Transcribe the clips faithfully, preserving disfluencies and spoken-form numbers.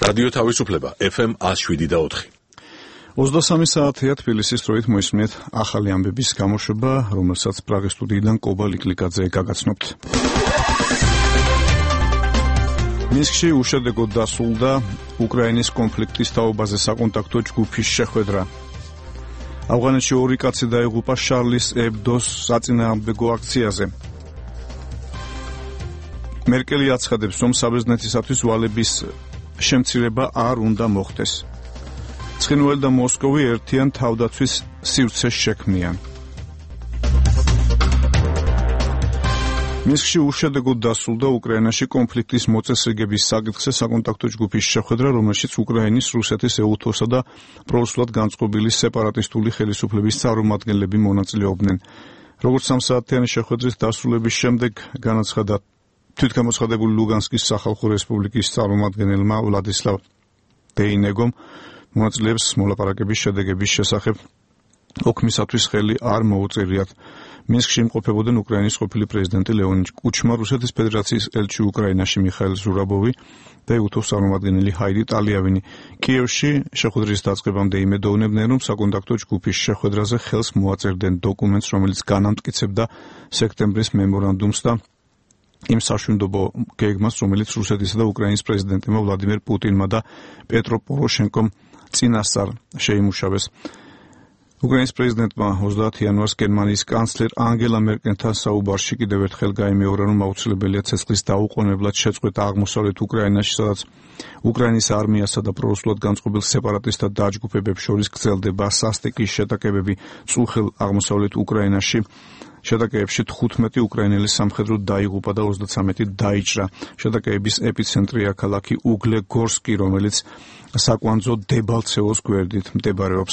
რადიო თავისუფლება ეფ ემ one oh seven და four. ოცდასამი საათია თბილისის დროით მოისმენთ ახალი ამბების გამოშვება, რომელსაც პრაღის სტუდიიდან კობა ლიკლიკაძე გაგაცნობთ. მინსკში უშედეგოდ დასრულდა უკრაინის კონფლიქტის თაობაზე საკონტაქტო ჯგუფის შეხვედრა. ავღანეთში ორი კაცი დაიღუპა შარლის ებდოს საწინააღმდეგო აქციაზე. მერკელი აცხადებს, რომ საბერძნეთისათვის ვალების შემცირება არ უნდა მოხდეს. ცხინველი და მოსკოვი ერთიან თავდაცვის სივრცეს შექმნიან. მინსკში უშედეგოდ დასრულდა უკრაინაში კონფლიქტის მოწესრიგების საკითხზე საკონტაქტო ჯგუფის შეხვედრა, რომელშიც უკრაინის, რუსეთის, ეუთოსა და პრორუსულად განწყობილი სეპარატისტული ხელისუფლების წარმომადგენლები მონაწილეობდნენ. როგორც სამსაათიანი შეხვედრის დასრულების შემდეგ განაცხადა თვითგამოცხადებული ლუგანსკის სახალხო რესპუბლიკის წარმომადგენელმა ვლადისლავ დეინეგომ, მონაწილეებს მოლაპარაკების შედეგების შესახებ ოქმისათვის ხელი არ მოუწერიათ. მინსკში იმყოფებოდნენ უკრაინის ყოფილი პრეზიდენტი ლეონიდ კუჩმა, რუსეთის ფედერაციის ელჩი უკრაინაში მიხაილ ზურაბოვი და ეუთოს წარმომადგენელი ჰაიდი ტალიავინი. კიევში შეხვედრის დაწყებამდე იმედოვნებდნენ, რომ საკონტაქტო ჯგუფის შეხვედრაზე ხელს მოაწერდნენ დოკუმენტს, რომელიც განამტკიცებდა სექტემბრის მემორანდუმს და იმ საშუალო გეგმას, რომელიც რუსეთისა და უკრაინის პრეზიდენტებმა ვლადიმერ პუტინმა და პეტრო პოროშენკომ წინასწარ შეიმუშავეს. უკრაინის პრეზიდენტმა ოცდაათი იანვარს გერმანიის კანცლერ ანგელა მერკელთან საუბარში კიდევ ერთხელ გაიმეორა, რომ აუცილებელია ცეცხლის დაუყოვნებლად შეწყვეტა აღმოსავლეთ უკრაინაში, სადაც უკრაინის არმიასა და პრორუსულად განწყობილ სეპარატისტთა დაჯგუფებებს შორის გრძელდება სასტიკი შეტაკებები წუხელ აღმოსავლეთ უკრაინაში. შეტაკებებში თხუთმეტი უკრაინელი სამხედრო დაიღუპა და ოცდაცამეტი დაიჭრა. შეტაკების ეპიცენტრია ქალაქი უგლეგორსკი, რომელიც საკვანძო დებალცევოს გვერდით მდებარეობს.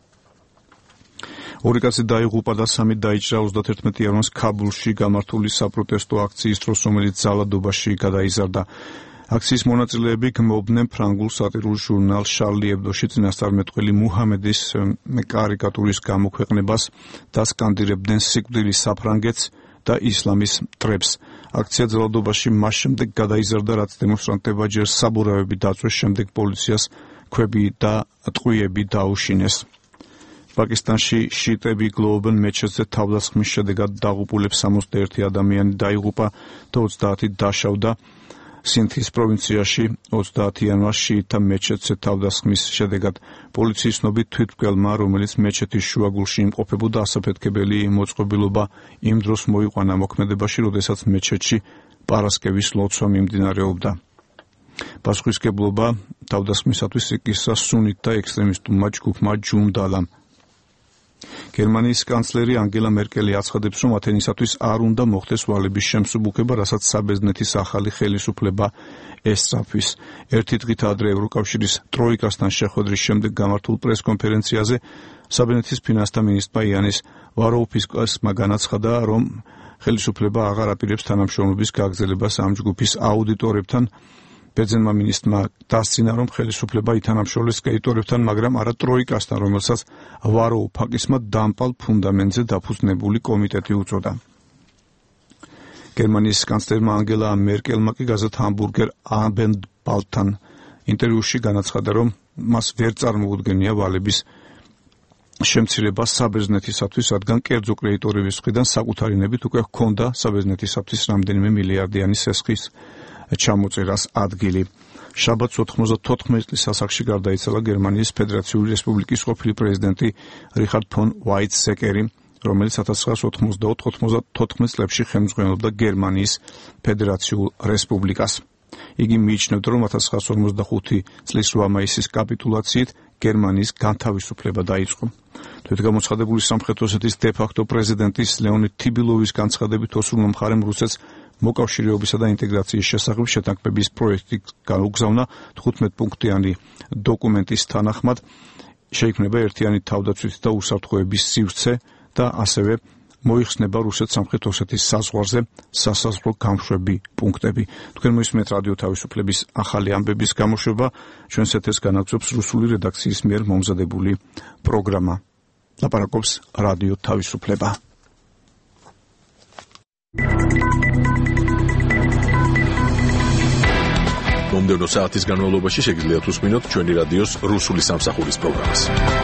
ორი კაცი დაიღუპა და სამი დაიჭრა ოცდაათერთმეტი იანვარს ქაბულში გამართული საპროტესტო აქციის დროს, რომელიც ძალადობაში გადაიზარდა. აქციის მონაწილეები გმობდნენ ფრანგულ სატირულ ჟურნალ შარლი ებდოში წინასწარმეტყველი მუჰამედის კარიკატურის გამოქვეყნებას და სკანდირებდნენ სიკვდილის საფრანგეთს და ისლამის მტრებს. აქცია ძალადობაში მას შემდეგ გადაიზარდა, რაც დემონსტრანტებმა ჯერ საბურავები დაწვეს, შემდეგ პოლიციას ქვები და ტყვიები დაუშინეს. პაკისტანში შიტები გლოვობენ მეჩეთზე თავდასხმის შედეგად დაღუპულებს სამოცდაერთი ადამიანი დაიღუპა და ოცდაათი დაშავდა. სინთის პროვინციაში ოცდაათი იანვარს შიიტთა მეჩეთზე თავდასხმის შედეგად პოლიციის ცნობით თვითმკვლელმა, რომელიც მეჩეთის შუაგულში იმყოფებოდა, ასაფეთქებელი მოწყობილობა იმ დროს მოიყვანა მოქმედებაში, როდესაც მეჩეთში პარასკევის ლოცვა მიმდინარეობდა. პასუხისმგებლობა თავდასხმისათვის იკისრა სუნიტთა ექსტრემისტულმა ჯგუფმა ჯუმდალამ. გერმანიის კანცლერი ანგელა მერკელი აცხადებს, რომ ათენისათვის არ უნდა მოხდეს ვალების შემსუბუქება, რასაც საბერძნეთის ახალი ხელისუფლება ესწრაფვის. ერთი დღით ადრე ევროკავშირის ტროიკასთან შეხვედრის შემდეგ გამართულ პრესკონფერენციაზე საბერძნეთის ფინანსთა მინისტრმა იანის ვაროუფსკისმა განაცხადა, რომ ხელისუფლება აღარ აპირებს თანამშრომლობის გაგრძელებას ამ ჯგუფის აუდიტორებთან. ბერძენმა მინისტრმა დასცინა, რომ ხელისუფლება ითანამშრომლებს კრედიტორებთან, მაგრამ არა ტროიკასთან, რომელსაც ვაროუფაკისმა დამპალ ფუნდამენტზე დაფუძნებული კომიტეტი უწოდა. გერმანიის კანცლერმა ანგელა მერკელმა კი გაზეთ ჰამბურგერ აბენდბალდთან ინტერვიუში განაცხადა, რომ მას ვერ წარმოუდგენია ვალების შემცირება საბერძნეთისათვის, რადგან კერძო კრედიტორების მხრიდან საკუთარი ნებით უკვე ჰქონდა საბერძნეთისათვის რამდენიმე მილიარდიანი სესხის ჩამოწერას ადგილი. შაბათს ოთხმოცდათოთხმეტი წლის ასაკში გარდაიცვალა გერმანიის ფედერაციული რესპუბლიკის ყოფილი პრეზიდენტი რიხარდ ფონ ვაიცსეკერი, რომელიც ათას ცხრაას ოთხმოცდაოთხ ოთხმოცდათოთხმეტ წლებში ხელმძღვანელობდა გერმანიის ფედერაციულ რესპუბლიკას. იგი მიიჩნევდა, რომ ათას ცხრაას ორმოცდახუთი წლის რვა მაისის კაპიტულაციით გერმანიის განთავისუფლება დაიწყო. თვითგამოცხადებული სამხრეთ ოსეთის დე-ფაქტო პრეზიდენტის ლეონიდ თიბილოვის განცხადებით, ოსურმა მხარემ რუსეთს მოკავშირეობისა და ინტეგრაციის შესახებ შეთანხმების პროექტი გაუგზავნა. თხუთმეტპუნქტიანი დოკუმენტის თანახმად შეიქმნება ერთიანი თავდაცვითი და უსაფრთხოების სივრცე და ასევე მოიხსნება რუსეთ-სამხრეთ ოსეთის საზღვარზე სასაზღვრო გამშვები პუნქტები. თქვენ მოისმენთ რადიო თავისუფლების ახალი ამბების გამოშვება, ჩვენს ეთერს განაგრძობს რუსული რედაქციის მიერ მომზადებული პროგრამა. ლაპარაკობს რადიო თავისუფლება. მომდევნო საათის განმავლობაში შეგიძლიათ უსმინოთ ჩვენი რადიოს რუსული სამსახურის პროგრამას.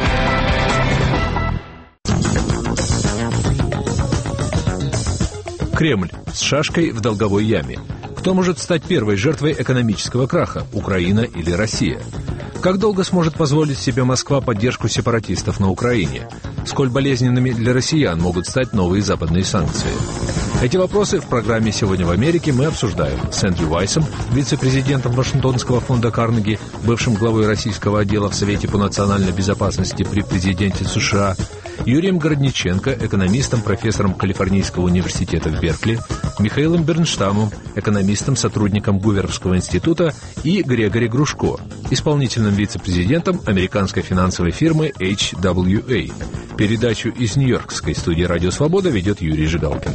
Кремль с шашкой в долговой яме. Кто может стать первой жертвой экономического краха, Украина или Россия? Как долго сможет позволить себе Москва поддержку сепаратистов на Украине? Сколь болезненными для россиян могут стать новые западные санкции? Эти вопросы в программе «Сегодня в Америке» мы обсуждаем с Эндрю Вайсом, вице-президентом Вашингтонского фонда Карнеги, бывшим главой российского отдела в Совете по национальной безопасности при президенте США, Юрием Городниченко, экономистом, профессором Калифорнийского университета в Беркли, Михаилом Бернштамом, экономистом, сотрудником Гуверовского института, и Грегори Грушко, исполнительным вице-президентом американской финансовой фирмы эйч дабл ю эй. Передачу из Нью-Йоркской студии «Радио Свобода» ведет Юрий Жигалкин.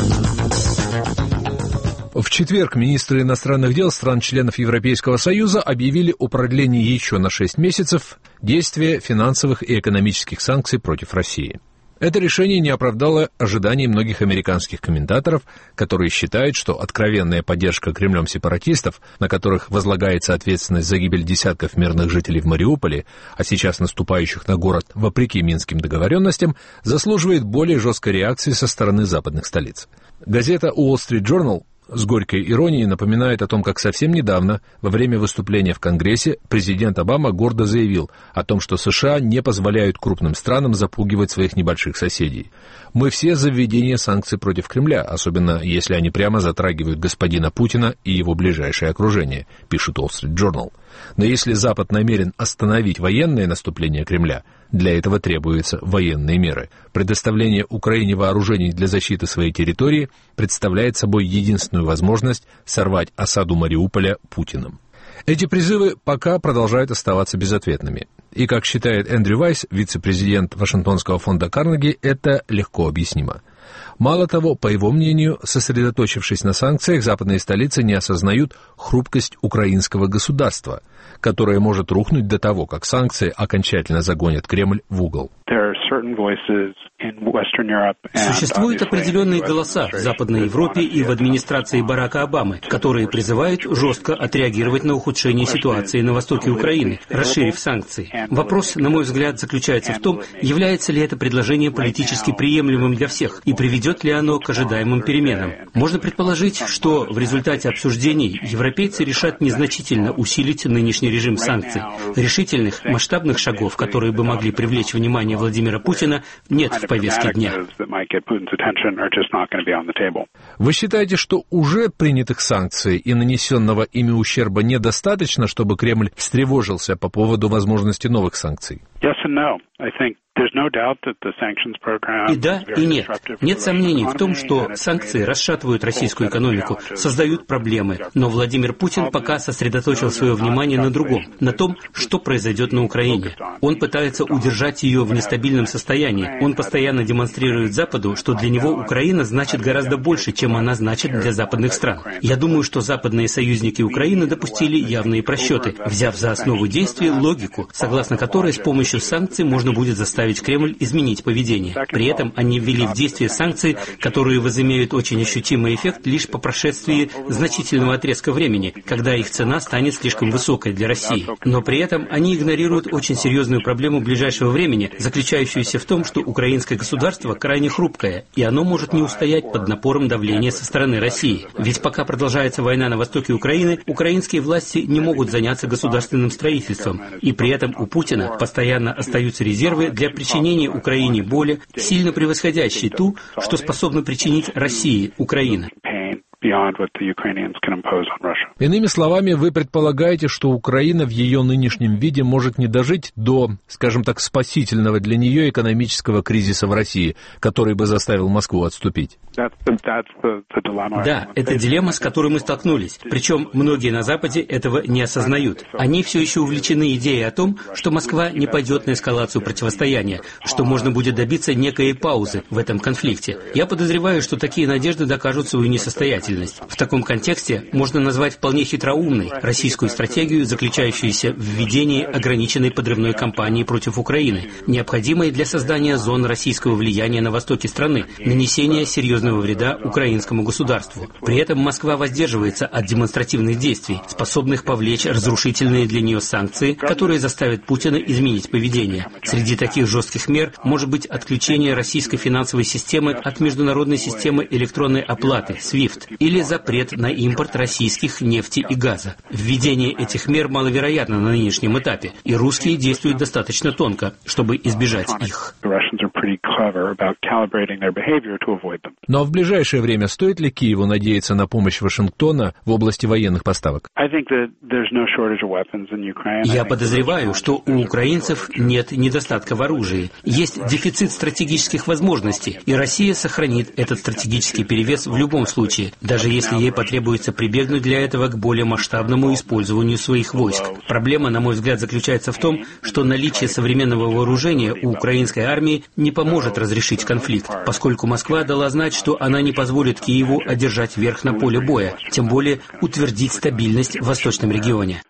В четверг министры иностранных дел стран-членов Европейского Союза объявили о продлении еще на шесть месяцев действия финансовых и экономических санкций против России. Это решение не оправдало ожиданий многих американских комментаторов, которые считают, что откровенная поддержка Кремлем сепаратистов, на которых возлагается ответственность за гибель десятков мирных жителей в Мариуполе, а сейчас наступающих на город вопреки минским договоренностям, заслуживает более жесткой реакции со стороны западных столиц. Газета Wall Street Journal с горькой иронией напоминает о том, как совсем недавно, во время выступления в Конгрессе, президент Обама гордо заявил о том, что США не позволяют крупным странам запугивать своих небольших соседей. «Мы все за введение санкций против Кремля, особенно если они прямо затрагивают господина Путина и его ближайшее окружение», пишет Wall Street Journal. Но если Запад намерен остановить военное наступление Кремля, для этого требуются военные меры. Предоставление Украине вооружений для защиты своей территории представляет собой единственную возможность сорвать осаду Мариуполя Путиным. Эти призывы пока продолжают оставаться безответными. И, как считает Эндрю Вайс, вице-президент Вашингтонского фонда Карнеги, это легко объяснимо. Мало того, по его мнению, сосредоточившись на санкциях, западные столицы не осознают хрупкость украинского государства, которое может рухнуть до того, как санкции окончательно загонят Кремль в угол. Существуют определенные голоса в Западной Европе и в администрации Барака Обамы, которые призывают жестко отреагировать на ухудшение ситуации на востоке Украины, расширив санкции. Вопрос, на мой взгляд, заключается в том, является ли это предложение политически приемлемым для всех и приведет ли оно к ожидаемым переменам. Можно предположить, что в результате обсуждений европейцы решат незначительно усилить нынешний режим санкций. Решительных, масштабных шагов, которые бы могли привлечь внимание Владимира Путина, нет в повестке дня. Вы считаете, что уже принятых санкций и нанесенного ими ущерба недостаточно, чтобы Кремль встревожился по поводу возможности новых санкций? И да, и нет. Нет сомнений в том, что санкции расшатывают российскую экономику, создают проблемы. Но Владимир Путин пока сосредоточил свое внимание на другом, на том, что произойдет на Украине. Он пытается удержать ее в нестабильном состоянии. Он постоянно демонстрирует Западу, что для него Украина значит гораздо больше, чем она значит для западных стран. Я думаю, что западные союзники Украины допустили явные просчеты, взяв за основу действий логику, согласно которой с помощью санкций можно будет заставить Кремль изменить поведение. При этом они ввели в действие санкции, которые возымеют очень ощутимый эффект лишь по прошествии значительного отрезка времени, когда их цена станет слишком высокой для России. Но при этом они игнорируют очень серьезную проблему ближайшего времени, заключающуюся в том, что украинское государство крайне хрупкое, и оно может не устоять под напором давления со стороны России. Ведь пока продолжается война на востоке Украины, украинские власти не могут заняться государственным строительством, и при этом у Путина постоянно остаются резервы для причинения Украине боли, сильно превосходящей ту, что способна причинить России Украина. Иными словами, вы предполагаете, что Украина в ее нынешнем виде может не дожить до, скажем так, спасительного для нее экономического кризиса в России, который бы заставил Москву отступить? Да, это дилемма, с которой мы столкнулись. Причем многие на Западе этого не осознают. Они все еще увлечены идеей о том, что Москва не пойдет на эскалацию противостояния, что можно будет добиться некой паузы в этом конфликте. Я подозреваю, что такие надежды докажут свою несостоятельность. стабильность. В таком контексте можно назвать вполне хитроумной российскую стратегию, заключающуюся в введении ограниченной подрывной кампании против Украины, необходимой для создания зон российского влияния на востоке страны, нанесения серьезного вреда украинскому государству. При этом Москва воздерживается от демонстративных действий, способных повлечь разрушительные для нее санкции, которые заставят Путина изменить поведение. Среди таких жестких мер может быть отключение российской финансовой системы от международной системы электронной оплаты свифт или запрет на импорт российских нефти и газа. Введение этих мер маловероятно на нынешнем этапе, и русские действуют достаточно тонко, чтобы избежать их. Но в ближайшее время стоит ли Киеву надеяться на помощь Вашингтона в области военных поставок? Я подозреваю, что у украинцев нет недостатка в оружии. Есть дефицит стратегических возможностей, и Россия сохранит этот стратегический перевес в любом случае, даже если ей потребуется прибегнуть для этого к более масштабному использованию своих войск. Проблема, на мой взгляд, заключается в том, что наличие современного вооружения у украинской армии не поможет разрешить конфликт, поскольку Москва дала знать, что она не позволит Киеву одержать верх на поле боя, тем более утвердить стабильность в восточном регионе.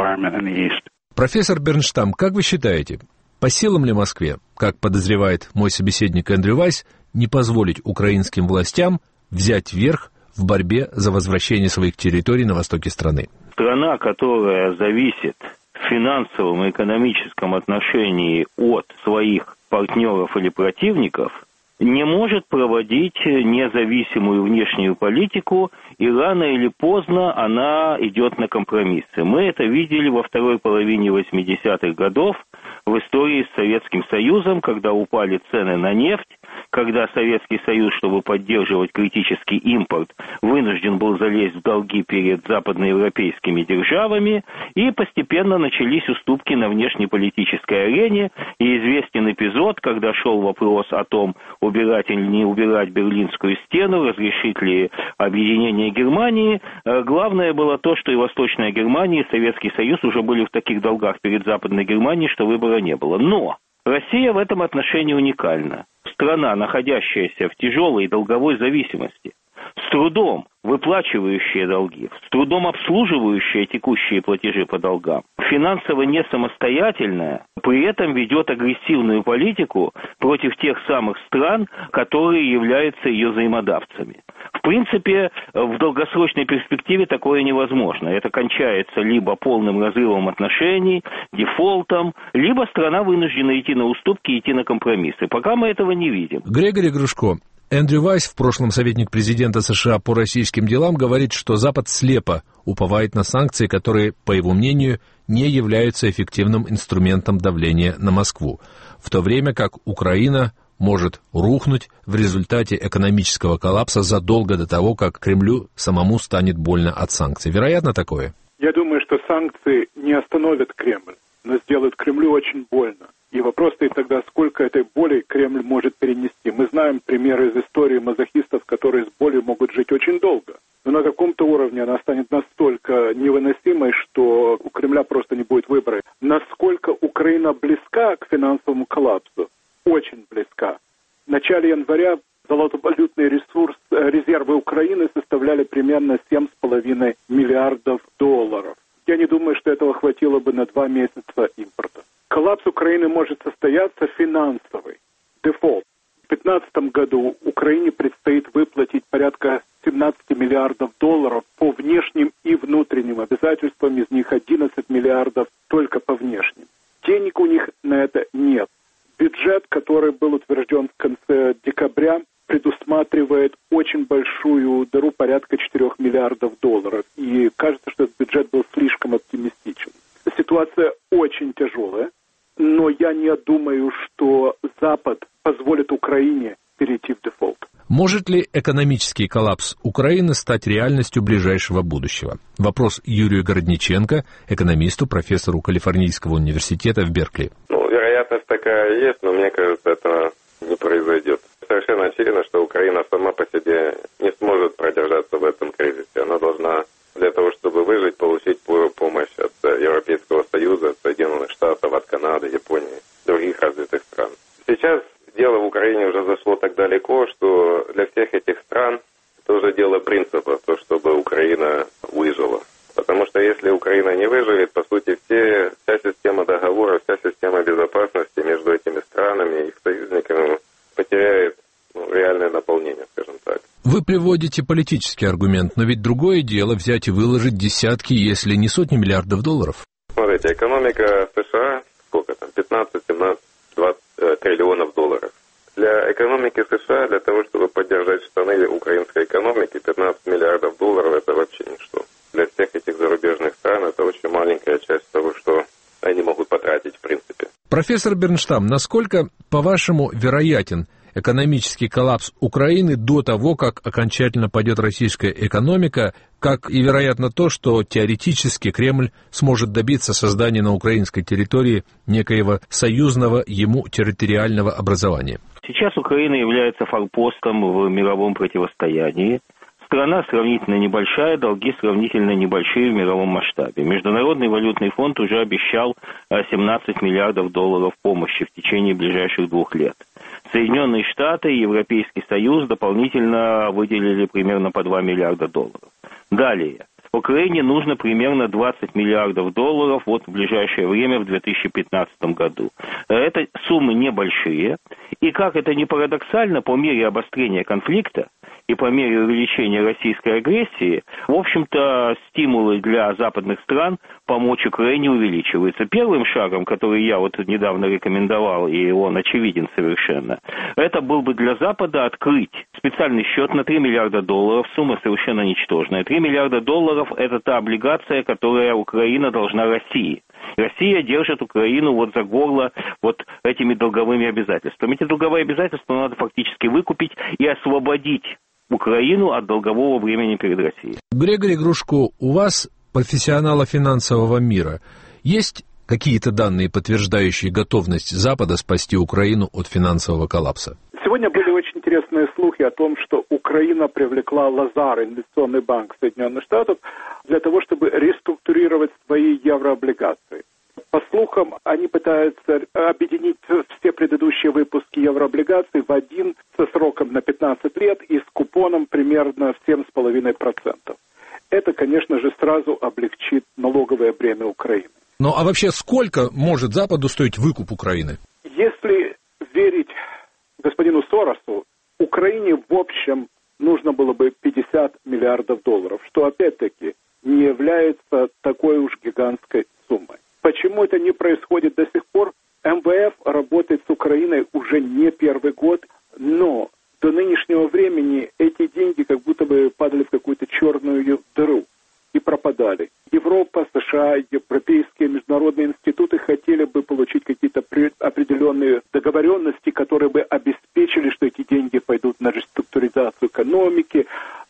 Профессор Бернштам, как вы считаете, по силам ли Москве, как подозревает мой собеседник Эндрю Вайс, не позволить украинским властям взять верх в борьбе за возвращение своих территорий на востоке страны? Страна, которая зависит в финансовом и экономическом отношении от своих партнеров или противников, не может проводить независимую внешнюю политику, и рано или поздно она идет на компромиссы. Мы это видели во второй половине восьмидесятых годов в истории с Советским Союзом, когда упали цены на нефть, когда Советский Союз, чтобы поддерживать критический импорт, вынужден был залезть в долги перед западноевропейскими державами, и постепенно начались уступки на внешнеполитической арене, и известен эпизод, когда шел вопрос о том, убирать или не убирать Берлинскую стену, разрешить ли объединение Германии. Главное было то, что и Восточная Германия, и Советский Союз уже были в таких долгах перед Западной Германией, что выбора не было. Но Россия в этом отношении уникальна. Страна, находящаяся в тяжелой долговой зависимости, с трудом выплачивающая долги, с трудом обслуживающая текущие платежи по долгам, финансово не самостоятельная, при этом ведет агрессивную политику против тех самых стран, которые являются ее взаимодавцами. В принципе, в долгосрочной перспективе такое невозможно. Это кончается либо полным разрывом отношений, дефолтом, либо страна вынуждена идти на уступки и идти на компромиссы. Пока мы этого не видим. Грегори Грушко, Эндрю Вайс, в прошлом советник президента США по российским делам, говорит, что Запад слепо уповает на санкции, которые, по его мнению, не являются эффективным инструментом давления на Москву, в то время как Украина может рухнуть в результате экономического коллапса задолго до того, как Кремлю самому станет больно от санкций. Вероятно такое? Я думаю, что санкции не остановят Кремль, но сделают Кремлю очень больно. И вопрос стоит тогда, сколько этой боли Кремль может перенести. Мы знаем примеры из истории мазохистов, которые с болью могут жить очень долго. Но на каком-то уровне она станет настолько невыносимой, что у Кремля просто не будет выбора. Насколько Украина близка к финансовому коллапсу? Очень близка. В начале января золотовалютный ресурс, резервы Украины составляли примерно семь с половиной миллиардов долларов. Я не думаю, что этого хватило бы на два месяца импорта. Коллапс Украины может состояться финансовый, дефолт. В две тысячи пятнадцатом году Украине предстоит выплатить порядка семнадцать миллиардов долларов по внешним и внутренним обязательствам, из них одиннадцать миллиардов только по внешним. Денег у них на это нет. Бюджет, который был утвержден в конце декабря, предусматривает очень большую дыру, порядка четырех миллиардов долларов. И кажется, что этот бюджет был слишком оптимистичен. Ситуация очень тяжелая, но я не думаю, что Запад позволит Украине перейти в дефолт. Может ли экономический коллапс Украины стать реальностью ближайшего будущего? Вопрос Юрию Городниченко, экономисту, профессору Калифорнийского университета в Беркли. Ну, вероятность такая есть, но мне кажется, это не произойдет. Совершенно очевидно, что Украина сама по себе не сможет продержаться в этом кризисе. Она должна для того, чтобы выжить, получить помощь от Европейского Союза, от Соединенных Штатов, от Канады, Японии, других развитых стран. Сейчас дело в Украине уже зашло так далеко, что для всех этих стран Это уже дело принципа, то, чтобы Украина выжила. Потому что если Украина не выживет, по сути, все, вся система договора, вся система безопасности между этими странами и их союзниками потеряет ну, реальное наполнение, скажем так. Вы приводите политический аргумент, но ведь другое дело взять и выложить десятки, если не сотни миллиардов долларов. Смотрите, экономика США, сколько там, пятнадцать, семнадцать, двадцать э, триллионов долларов. Для экономики США, для того, чтобы поддержать штаны украинской экономики, пятнадцать миллиардов долларов – это вообще ничто. Для всех этих зарубежных стран это очень маленькая часть того, что они могут потратить в принципе. Профессор Бернштам, насколько, по-вашему, вероятен экономический коллапс Украины до того, как окончательно падет российская экономика, как и вероятно то, что теоретически Кремль сможет добиться создания на украинской территории некоего союзного ему территориального образования? Сейчас Украина является форпостом в мировом противостоянии. Страна сравнительно небольшая, долги сравнительно небольшие в мировом масштабе. Международный валютный фонд уже обещал семнадцать миллиардов долларов помощи в течение ближайших двух лет. Соединенные Штаты и Европейский Союз дополнительно выделили примерно по два миллиарда долларов. Далее. Украине нужно примерно двадцать миллиардов долларов вот в ближайшее время, в две тысячи пятнадцатом году. Это суммы небольшие. И как это ни парадоксально, по мере обострения конфликта и по мере увеличения российской агрессии, в общем-то, стимулы для западных стран помочь Украине увеличиваются. Первым шагом, который я вот недавно рекомендовал, и он очевиден совершенно, это был бы для Запада открыть специальный счет на три миллиарда долларов, сумма совершенно ничтожная. три миллиарда долларов – это та облигация, которая Украина должна России. Россия держит Украину вот за горло вот этими долговыми обязательствами. Эти долговые обязательства надо фактически выкупить и освободить Украину от долгового бремени перед Россией. Григорий Грушко, у вас, профессионала финансового мира, есть какие-то данные, подтверждающие готовность Запада спасти Украину от финансового коллапса? Сегодня были очень интересные слухи о том, что Украина привлекла Лазар, инвестиционный банк Соединенных Штатов, для того, чтобы реструктурировать свои еврооблигации. По слухам, они пытаются объединить все предыдущие выпуски еврооблигаций в один со сроком на пятнадцать лет и с купоном примерно в семь целых пять десятых процента. Это, конечно же, сразу облегчит налоговое бремя Украины. Ну а вообще сколько может Западу стоить выкуп Украины? Если верить господину Соросу, Украине в общем нужно было бы пятьдесят миллиардов долларов, что опять-таки не является такой уж гигантской суммой. Почему это не происходит до сих пор? эм вэ эф работает с Украиной уже не первый год, но до нынешнего времени эти деньги как будто бы падали в какую-то черную дыру и пропадали. Европа, США, европейские международные институты хотели бы получить какие-то определенные договоренности, которые бы обеспечили, что эти деньги пойдут на реструктуризацию экономики,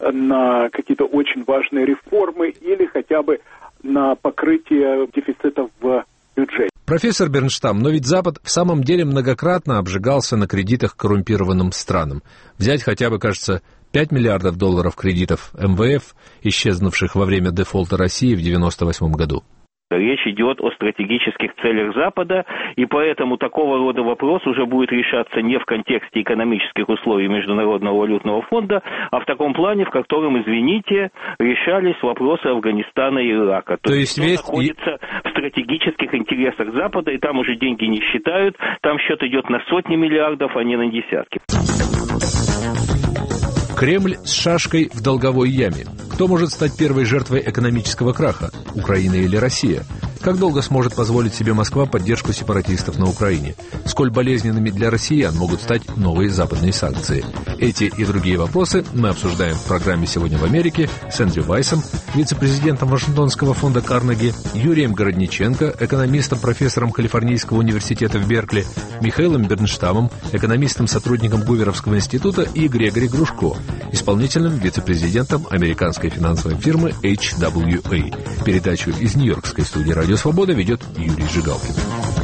на какие-то очень важные реформы или хотя бы на покрытие дефицитов в бюджете. Профессор Бернштам, но ведь Запад в самом деле многократно обжигался на кредитах коррумпированным странам. Взять хотя бы, кажется, пять миллиардов долларов кредитов эм вэ эф, исчезнувших во время дефолта России в девяносто восьмом году. Речь идет о стратегических целях Запада, и поэтому такого рода вопрос уже будет решаться не в контексте экономических условий Международного валютного фонда, а в таком плане, в котором, извините, решались вопросы Афганистана и Ирака. То, То есть весь... находится в стратегических интересах Запада, и там уже деньги не считают, там счет идет на сотни миллиардов, а не на десятки. Кремль с шашкой в долговой яме. Кто может стать первой жертвой экономического краха? Украина или Россия? Как долго сможет позволить себе Москва поддержку сепаратистов на Украине? Сколь болезненными для россиян могут стать новые западные санкции? Эти и другие вопросы мы обсуждаем в программе «Сегодня в Америке» с Эндрю Вайсом, вице-президентом Вашингтонского фонда Карнеги, Юрием Городниченко, экономистом, профессором Калифорнийского университета в Беркли, Михаилом Бернштамом, экономистом, сотрудником Гуверовского института, и Григорий Грушко, исполнительным вице-президентом американской финансовой фирмы эйч дабл ю эй. Передачу из Нью-Йоркской студии «Радио Свобода» ведет Юрий Жигалкин.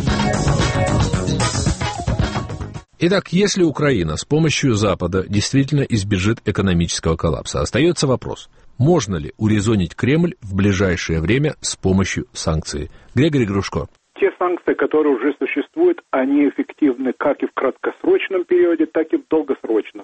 Итак, если Украина с помощью Запада действительно избежит экономического коллапса, остается вопрос, можно ли урезонить Кремль в ближайшее время с помощью санкций? Григорий Грушко. Те санкции, которые уже существуют, они эффективны как и в краткосрочном периоде, так и в долгосрочном.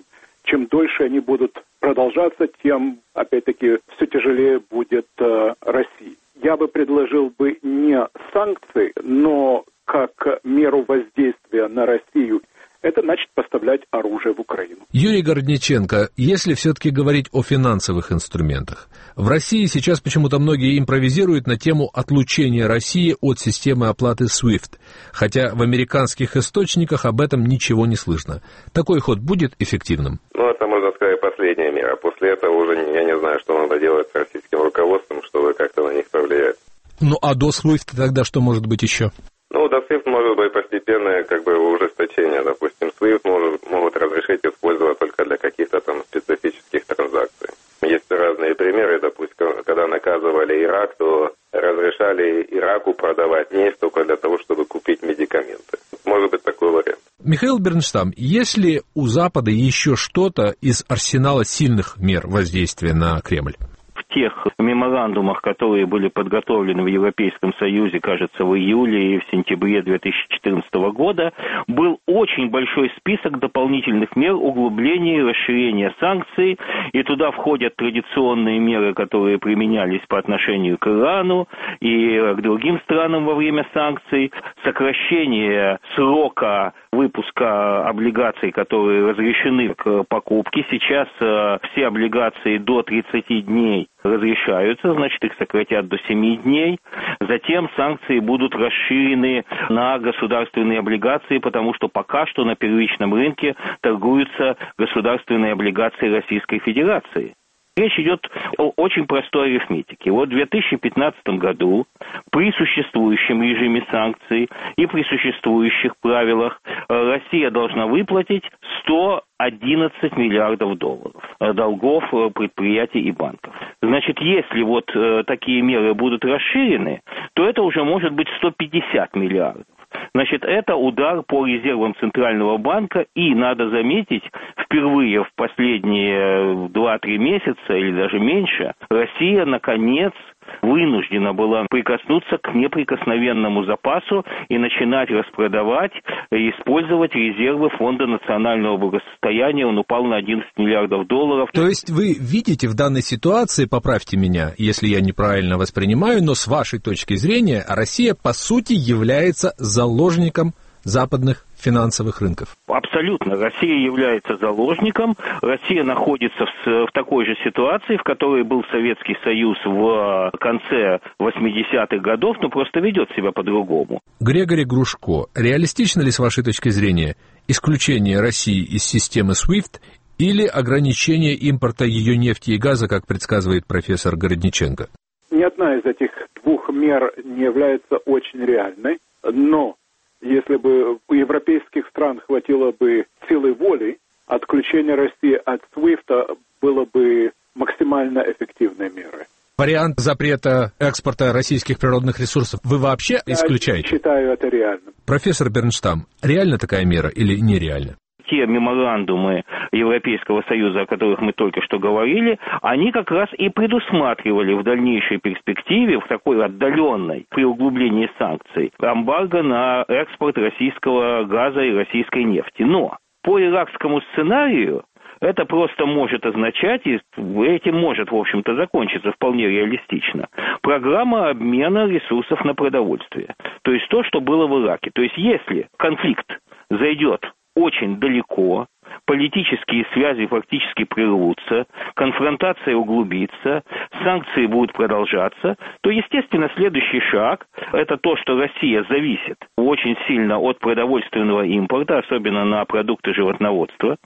чем дольше они будут продолжаться, тем, опять-таки, все тяжелее будет э, России. Я бы предложил бы не санкции, но как меру воздействия на Россию, это значит поставлять оружие в Украину. Юрий Городниченко, если все-таки говорить о финансовых инструментах, в России сейчас почему-то многие импровизируют на тему отлучения России от системы оплаты свифт, хотя в американских источниках об этом ничего не слышно. Такой ход будет эффективным? Ну, это, можно сказать, последняя мера. После этого уже я не знаю, что надо делать с российским руководством, чтобы как-то на них повлиять. Ну, а до свифт тогда что может быть еще? Ну, до свифт может быть постепенное как бы ужесточение. Допустим, свифт может, могут разрешить использовать только для каких-то там специфических транзакций. Есть разные примеры. Допустим, когда наказывали Ирак, то разрешали Ираку продавать нефть только для того, чтобы купить медикаменты. Может быть такой вариант. Михаил Бернштам, есть ли у Запада еще что-то из арсенала сильных мер воздействия на Кремль? В тех меморандумах, которые были подготовлены в Европейском Союзе, кажется, в июле и в сентябре две тысячи четырнадцатого года, был очень большой список дополнительных мер углубления и расширения санкций, и туда входят традиционные меры, которые применялись по отношению к Ирану и к другим странам во время санкций, сокращение срока выпуска облигаций, которые разрешены к покупке. Сейчас э, все облигации до тридцати дней разрешаются, значит, их сократят до семи дней. Затем санкции будут расширены на государственные облигации, потому что пока что на первичном рынке торгуются государственные облигации Российской Федерации. Речь идет о очень простой арифметике. Вот в две тысячи пятнадцатом году при существующем режиме санкций и при существующих правилах Россия должна выплатить сто одиннадцать миллиардов долларов долгов предприятий и банков. Значит, если вот такие меры будут расширены, то это уже может быть сто пятьдесят миллиардов. Значит, это удар по резервам Центрального банка, и, надо заметить, впервые в последние два-три месяца, или даже меньше, Россия, наконец, вынуждена была прикоснуться к неприкосновенному запасу и начинать распродавать и использовать резервы Фонда национального благосостояния. Он упал на одиннадцать миллиардов долларов. То есть вы видите в данной ситуации, поправьте меня, если я неправильно воспринимаю, но с вашей точки зрения Россия по сути является заложником западных финансовых рынков. Абсолютно. Россия является заложником. Россия находится в, в такой же ситуации, в которой был Советский Союз в конце восьмидесятых годов, но просто ведет себя по-другому. Грегорий Грушко, реалистично ли с вашей точки зрения исключение России из системы свифт или ограничение импорта ее нефти и газа, как предсказывает профессор Городниченко? Ни одна из этих двух мер не является очень реальной, но если бы у европейских стран хватило бы силы воли, отключение России от свифта было бы максимально эффективной мерой. Вариант запрета экспорта российских природных ресурсов вы вообще исключаете? Я считаю это реальным. Профессор Бернштам, реальна такая мера или нереальна? Те меморандумы Европейского Союза, о которых мы только что говорили, они как раз и предусматривали в дальнейшей перспективе, в такой отдаленной, при углублении санкций, эмбарго на экспорт российского газа и российской нефти. Но по иракскому сценарию это просто может означать, и этим может, в общем-то, закончиться вполне реалистично, программа обмена ресурсов на продовольствие. То есть то, что было в Ираке. То есть если конфликт зайдет очень далеко, политические связи фактически прервутся, конфронтация углубится, санкции будут продолжаться, то, естественно, следующий шаг – это то, что Россия зависит очень сильно от продовольственного импорта, особенно на продукты животноводства.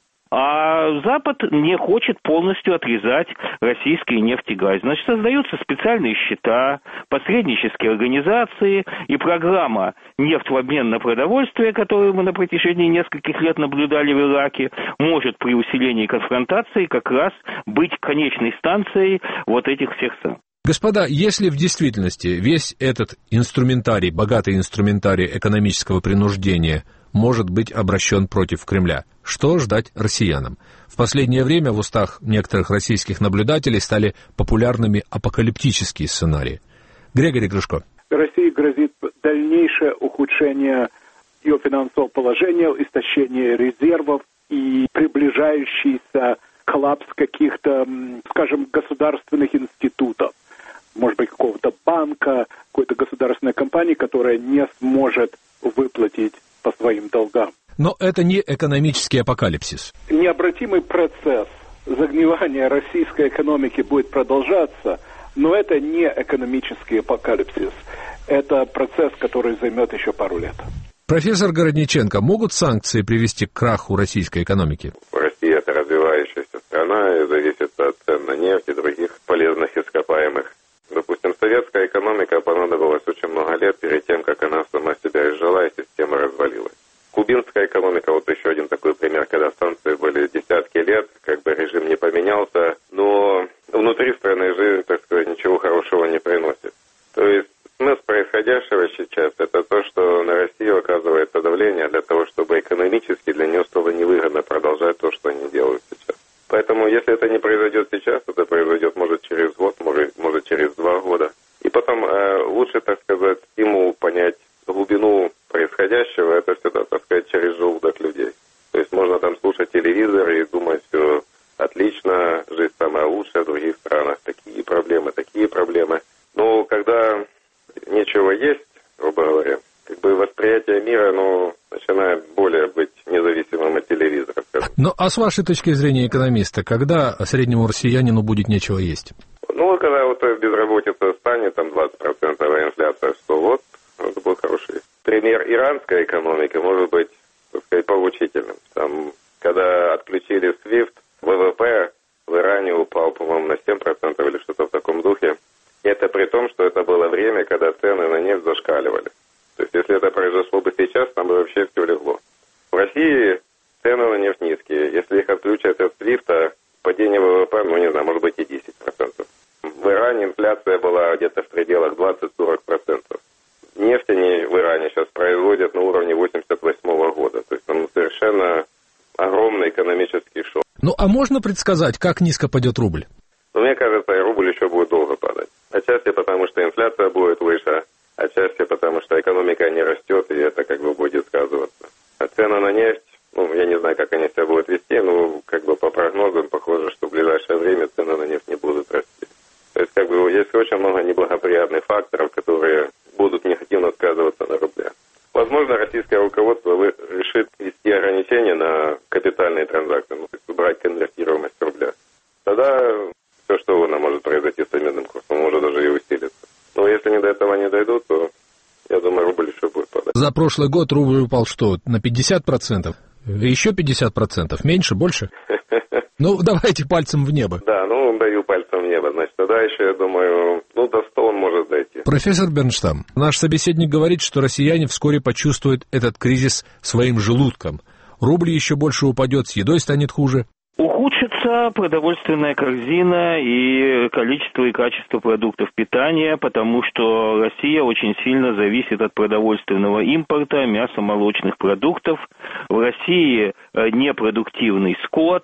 А Запад не хочет полностью отрезать российские нефть и газ. Значит, создаются специальные счета, посреднические организации и программа «Нефть в обмен на продовольствие», которую мы на протяжении нескольких лет наблюдали в Ираке, может при усилении конфронтации как раз быть конечной станцией вот этих всех санкций. Господа, если в действительности весь этот инструментарий, богатый инструментарий экономического принуждения может быть обращен против Кремля, что ждать россиянам? В последнее время в устах некоторых российских наблюдателей стали популярными апокалиптические сценарии. Григорий Грушко. России грозит дальнейшее ухудшение ее финансового положения, истощение резервов, и приближающийся коллапс каких-то, скажем, государственных институтов, может быть, какого-то банка, какой-то государственной компании, которая не сможет выплатить по своим долгам. Но это не экономический апокалипсис. Необратимый процесс загнивания российской экономики будет продолжаться, но это не экономический апокалипсис. Это процесс, который займет еще пару лет. Профессор Городниченко, могут санкции привести к краху российской экономики? Россия – это развивающаяся страна и зависит от цен на нефть и других полезных ископаемых. Допустим, советская экономика понадобилась очень много лет перед тем, как она сама себя изжила и система развалилась. Кубинская экономика, вот еще один такой пример, когда санкции были десятки лет, как бы режим не поменялся, но внутри страны жизнь, так сказать, ничего хорошего не приносит. То есть смысл происходящего сейчас – это то, что на Россию оказывается давление для того, чтобы экономически для нее стало невыгодно продолжать то, что они делают сейчас. Поэтому, если это не произойдет сейчас, это произойдет, может, через год, может, может через два года. И потом э, лучше, так сказать, стимул понять глубину происходящего, это всегда, так сказать, через желудок людей. То есть можно там слушать телевизор и думать, все отлично, жизнь самая лучшая в других странах, такие проблемы, такие проблемы. Но когда нечего есть, грубо говоря, как бы восприятие мира, ну, начинает более быть независимым от телевизора. Ну, а с вашей точки зрения экономиста, когда среднему россиянину будет нечего есть? Ну, когда вот безработица станет, там двадцать процентов, а инфляция сто, вот, это будет хороший пример иранской экономики, может быть, так сказать, поучительным. Там, когда отключили свифт, ВВП в Иране упал, по-моему, на семь процентов или что-то в таком духе. И это при том, что это было время, когда цены на нефть зашкаливали. То есть, если это произошло бы сейчас, там бы вообще все легло. В России цены на нефть низкие. Если их отключат от свифта, падение ВВП, ну, не знаю, может быть и десять процентов. В Иране инфляция была где-то в пределах двадцать-сорок процентов. Нефть они в Иране сейчас производят на уровне восемьдесят восьмого года. То есть там совершенно огромный экономический шок. Ну, а можно предсказать, как низко пойдет рубль? Ну, мне кажется, рубль еще будет долго падать. Отчасти потому, что инфляция будет выше, отчасти потому, что экономика не растет, и это как бы будет сказываться. А цены на нефть, ну, я не знаю, как они себя будут вести, но как бы по прогнозам похоже, что в ближайшее время цены на нефть не будут расти. То есть как бы есть очень много неблагоприятных факторов, которые будут негативно сказываться на рубле. Возможно, российское руководство решит ввести ограничения на капитальные транзакции, ну, то есть убрать конвертируемость рубля. Тогда все, что угодно может произойти с обменным курсом, может даже и усилиться. Но если они до этого не дойдут, то, я думаю, рубль еще будет падать. За прошлый год рубль упал что, на пятьдесят процентов? Еще пятьдесят процентов? Меньше, больше? Ну, давайте пальцем в небо. Да, ну, даю пальцем в небо. Значит, тогда еще, я думаю, ну, до ста он может дойти. Профессор Бернштам, наш собеседник говорит, что россияне вскоре почувствуют этот кризис своим желудком. Рубль еще больше упадет, с едой станет хуже. Ухудшится продовольственная корзина и количество и качество продуктов питания, потому что Россия очень сильно зависит от продовольственного импорта, мясо-молочных продуктов. В России непродуктивный скот,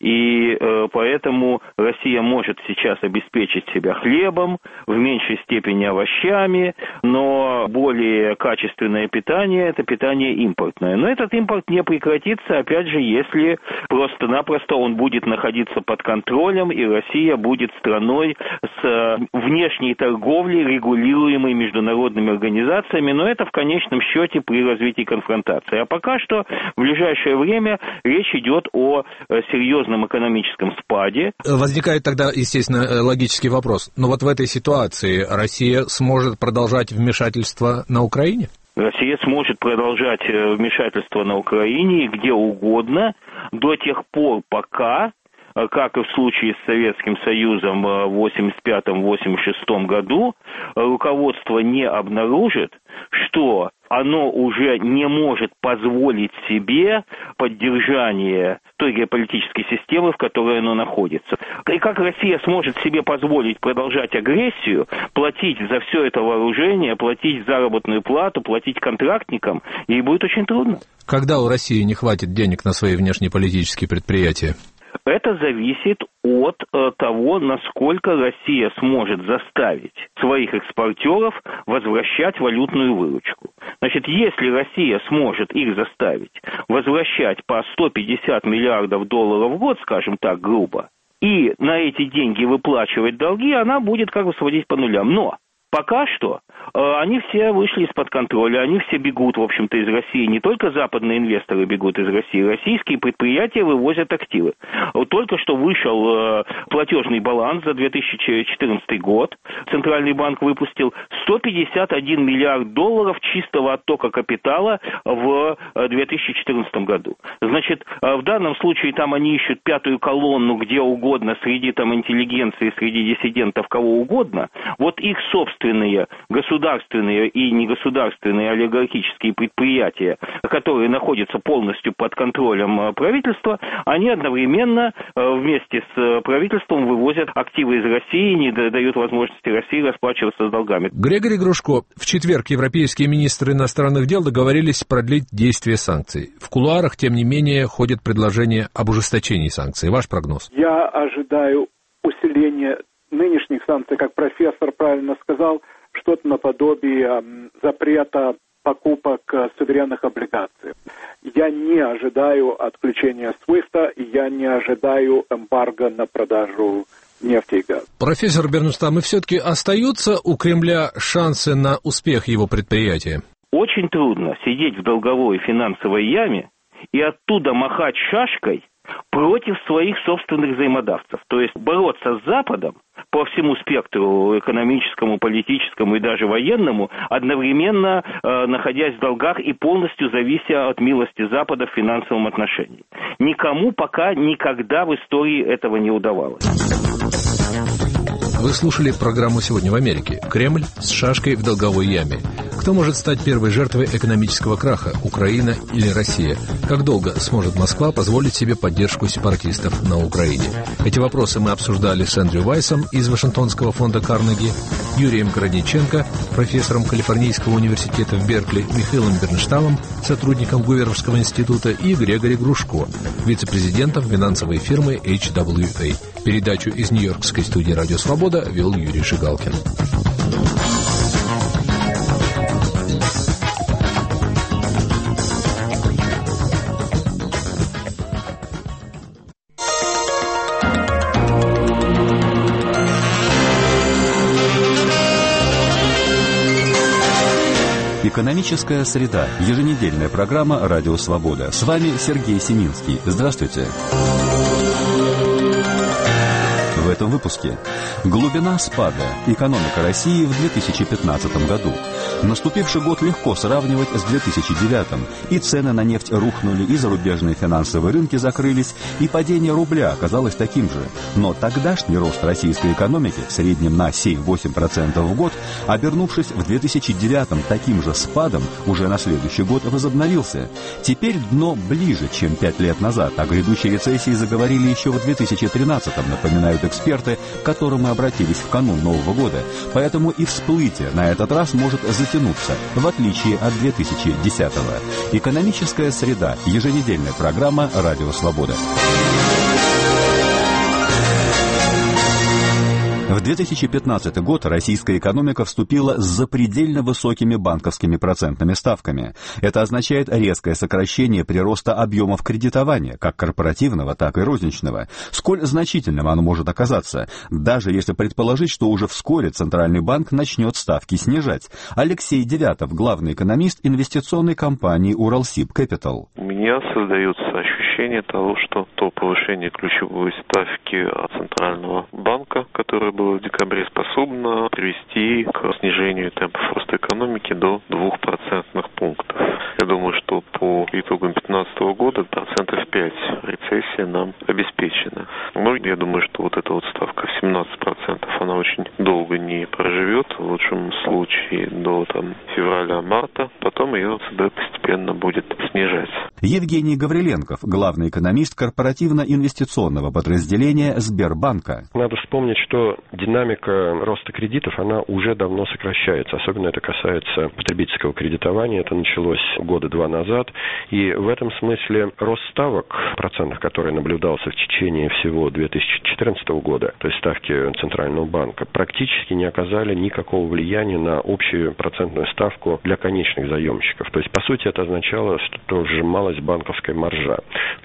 и э, поэтому Россия может сейчас обеспечить себя хлебом, в меньшей степени овощами, но более качественное питание – это питание импортное. Но этот импорт не прекратится, опять же, если просто-напросто он будет находиться под контролем, и Россия будет страной с внешней торговлей, регулируемой международными организациями, но это в конечном счете при развитии конфронтации. А пока что в ближайшее время речь идет о серьезном экономическом спаде. Возникает тогда, естественно, логический вопрос. Но вот в этой ситуации Россия сможет продолжать вмешательство на Украине? Россия сможет продолжать вмешательство на Украине где угодно до тех пор, пока, как и в случае с Советским Союзом в восемьдесят пятом — восемьдесят шестом году, руководство не обнаружит, что оно уже не может позволить себе поддержание той геополитической системы, в которой оно находится. И как Россия сможет себе позволить продолжать агрессию, платить за все это вооружение, платить заработную плату, платить контрактникам, ей будет очень трудно. Когда у России не хватит денег на свои внешнеполитические предприятия? Это зависит от э, того, насколько Россия сможет заставить своих экспортеров возвращать валютную выручку. Значит, если Россия сможет их заставить возвращать по сто пятьдесят миллиардов долларов в год, скажем так, грубо, и на эти деньги выплачивать долги, она будет как бы сводить по нулям. Но пока что э, они все вышли из-под контроля, они все бегут, в общем-то, из России. Не только западные инвесторы бегут из России, российские предприятия вывозят активы. Вот только что вышел э, платежный баланс за две тысячи четырнадцатый год. Центральный банк выпустил сто пятьдесят один миллиард долларов чистого оттока капитала в две тысячи четырнадцатом году. Значит, э, в данном случае там они ищут пятую колонну где угодно, среди там интеллигенции, среди диссидентов, кого угодно. Вот их собственные государственные и негосударственные олигархические предприятия, которые находятся полностью под контролем правительства, они одновременно вместе с правительством вывозят активы из России и не дают возможности России расплачиваться с долгами. Григорий Грушко, в четверг европейские министры иностранных дел договорились продлить действие санкций. В кулуарах, тем не менее, ходит предложение об ужесточении санкций. Ваш прогноз? Я ожидаю усиления нынешних санкций, как профессор правильно сказал, что-то наподобие э, запрета покупок э, суверенных облигаций. Я не ожидаю отключения свифта, и я не ожидаю эмбарго на продажу нефти и газа. Профессор Бернстам, и все-таки остаются у Кремля шансы на успех его предприятия? Очень трудно сидеть в долговой финансовой яме и оттуда махать шашкой против своих собственных взаимодавцев. То есть бороться с Западом по всему спектру экономическому, политическому и даже военному, одновременно э, находясь в долгах и полностью завися от милости Запада в финансовом отношении. Никому пока никогда в истории этого не удавалось. Вы слушали программу «Сегодня в Америке». Кремль с шашкой в долговой яме. Кто может стать первой жертвой экономического краха? Украина или Россия? Как долго сможет Москва позволить себе поддержку сепаратистов на Украине? Эти вопросы мы обсуждали с Эндрю Вайсом из Вашингтонского фонда Карнеги, Юрием Городниченко, профессором Калифорнийского университета в Беркли, Михаилом Бернштамом, сотрудником Гуверовского института, и Григорий Грушко, вице-президентом финансовой фирмы эйч дабл ю эй. Передачу из Нью-Йоркской студии «Радио Свобода» вел Юрий Шигалкин. Экономическая среда. Еженедельная программа «Радио Свобода». С вами Сергей Семинский. Здравствуйте. В этом выпуске. Глубина спада. Экономика России в две тысячи пятнадцатом году. Наступивший год легко сравнивать с две тысячи девятым. И цены на нефть рухнули, и зарубежные финансовые рынки закрылись, и падение рубля оказалось таким же. Но тогдашний рост российской экономики в среднем на семь-восемь процентов в год, обернувшись в две тысячи девятом таким же спадом, уже на следующий год возобновился. Теперь дно ближе, чем пять лет назад. О грядущей рецессии заговорили еще в две тысячи тринадцатом, напоминают эксперты, к которым мы обратились в канун Нового года. Поэтому и всплытие на этот раз может затянуться, в отличие от две тысячи десятого. Экономическая среда. Еженедельная программа «Радио Свобода». В две тысячи пятнадцатый год российская экономика вступила с запредельно высокими банковскими процентными ставками. Это означает резкое сокращение прироста объемов кредитования, как корпоративного, так и розничного. Сколь значительным оно может оказаться, даже если предположить, что уже вскоре Центральный банк начнет ставки снижать. Алексей Девятов, главный экономист инвестиционной компании «Уралсиб Кэпитал». У меня создается ощущение того, что то повышение ключевой ставки Центрального банка, которое было в декабре, способно привести к снижению темпов роста экономики до двух процентных пунктов. Я думаю, что по итогам две тысячи пятнадцатого года процентов пять рецессия нам обеспечена. Но я думаю, что вот эта вот ставка в семнадцать процентов, она очень долго не проживет, в лучшем случае до там, февраля-марта, потом ее ЦБ постепенно будет снижать. Евгений Гавриленков, главный экономист корпоративно-инвестиционного подразделения Сбербанка. Надо вспомнить, что динамика роста кредитов, она уже давно сокращается. Особенно это касается потребительского кредитования. Это началось года два назад. И в этом смысле рост ставок процентов, который наблюдался в течение всего две тысячи четырнадцатого года, то есть ставки Центрального банка, практически не оказали никакого влияния на общую процентную ставку для конечных заемщиков. То есть, по сути, это означало, что сжималась банковская маржа.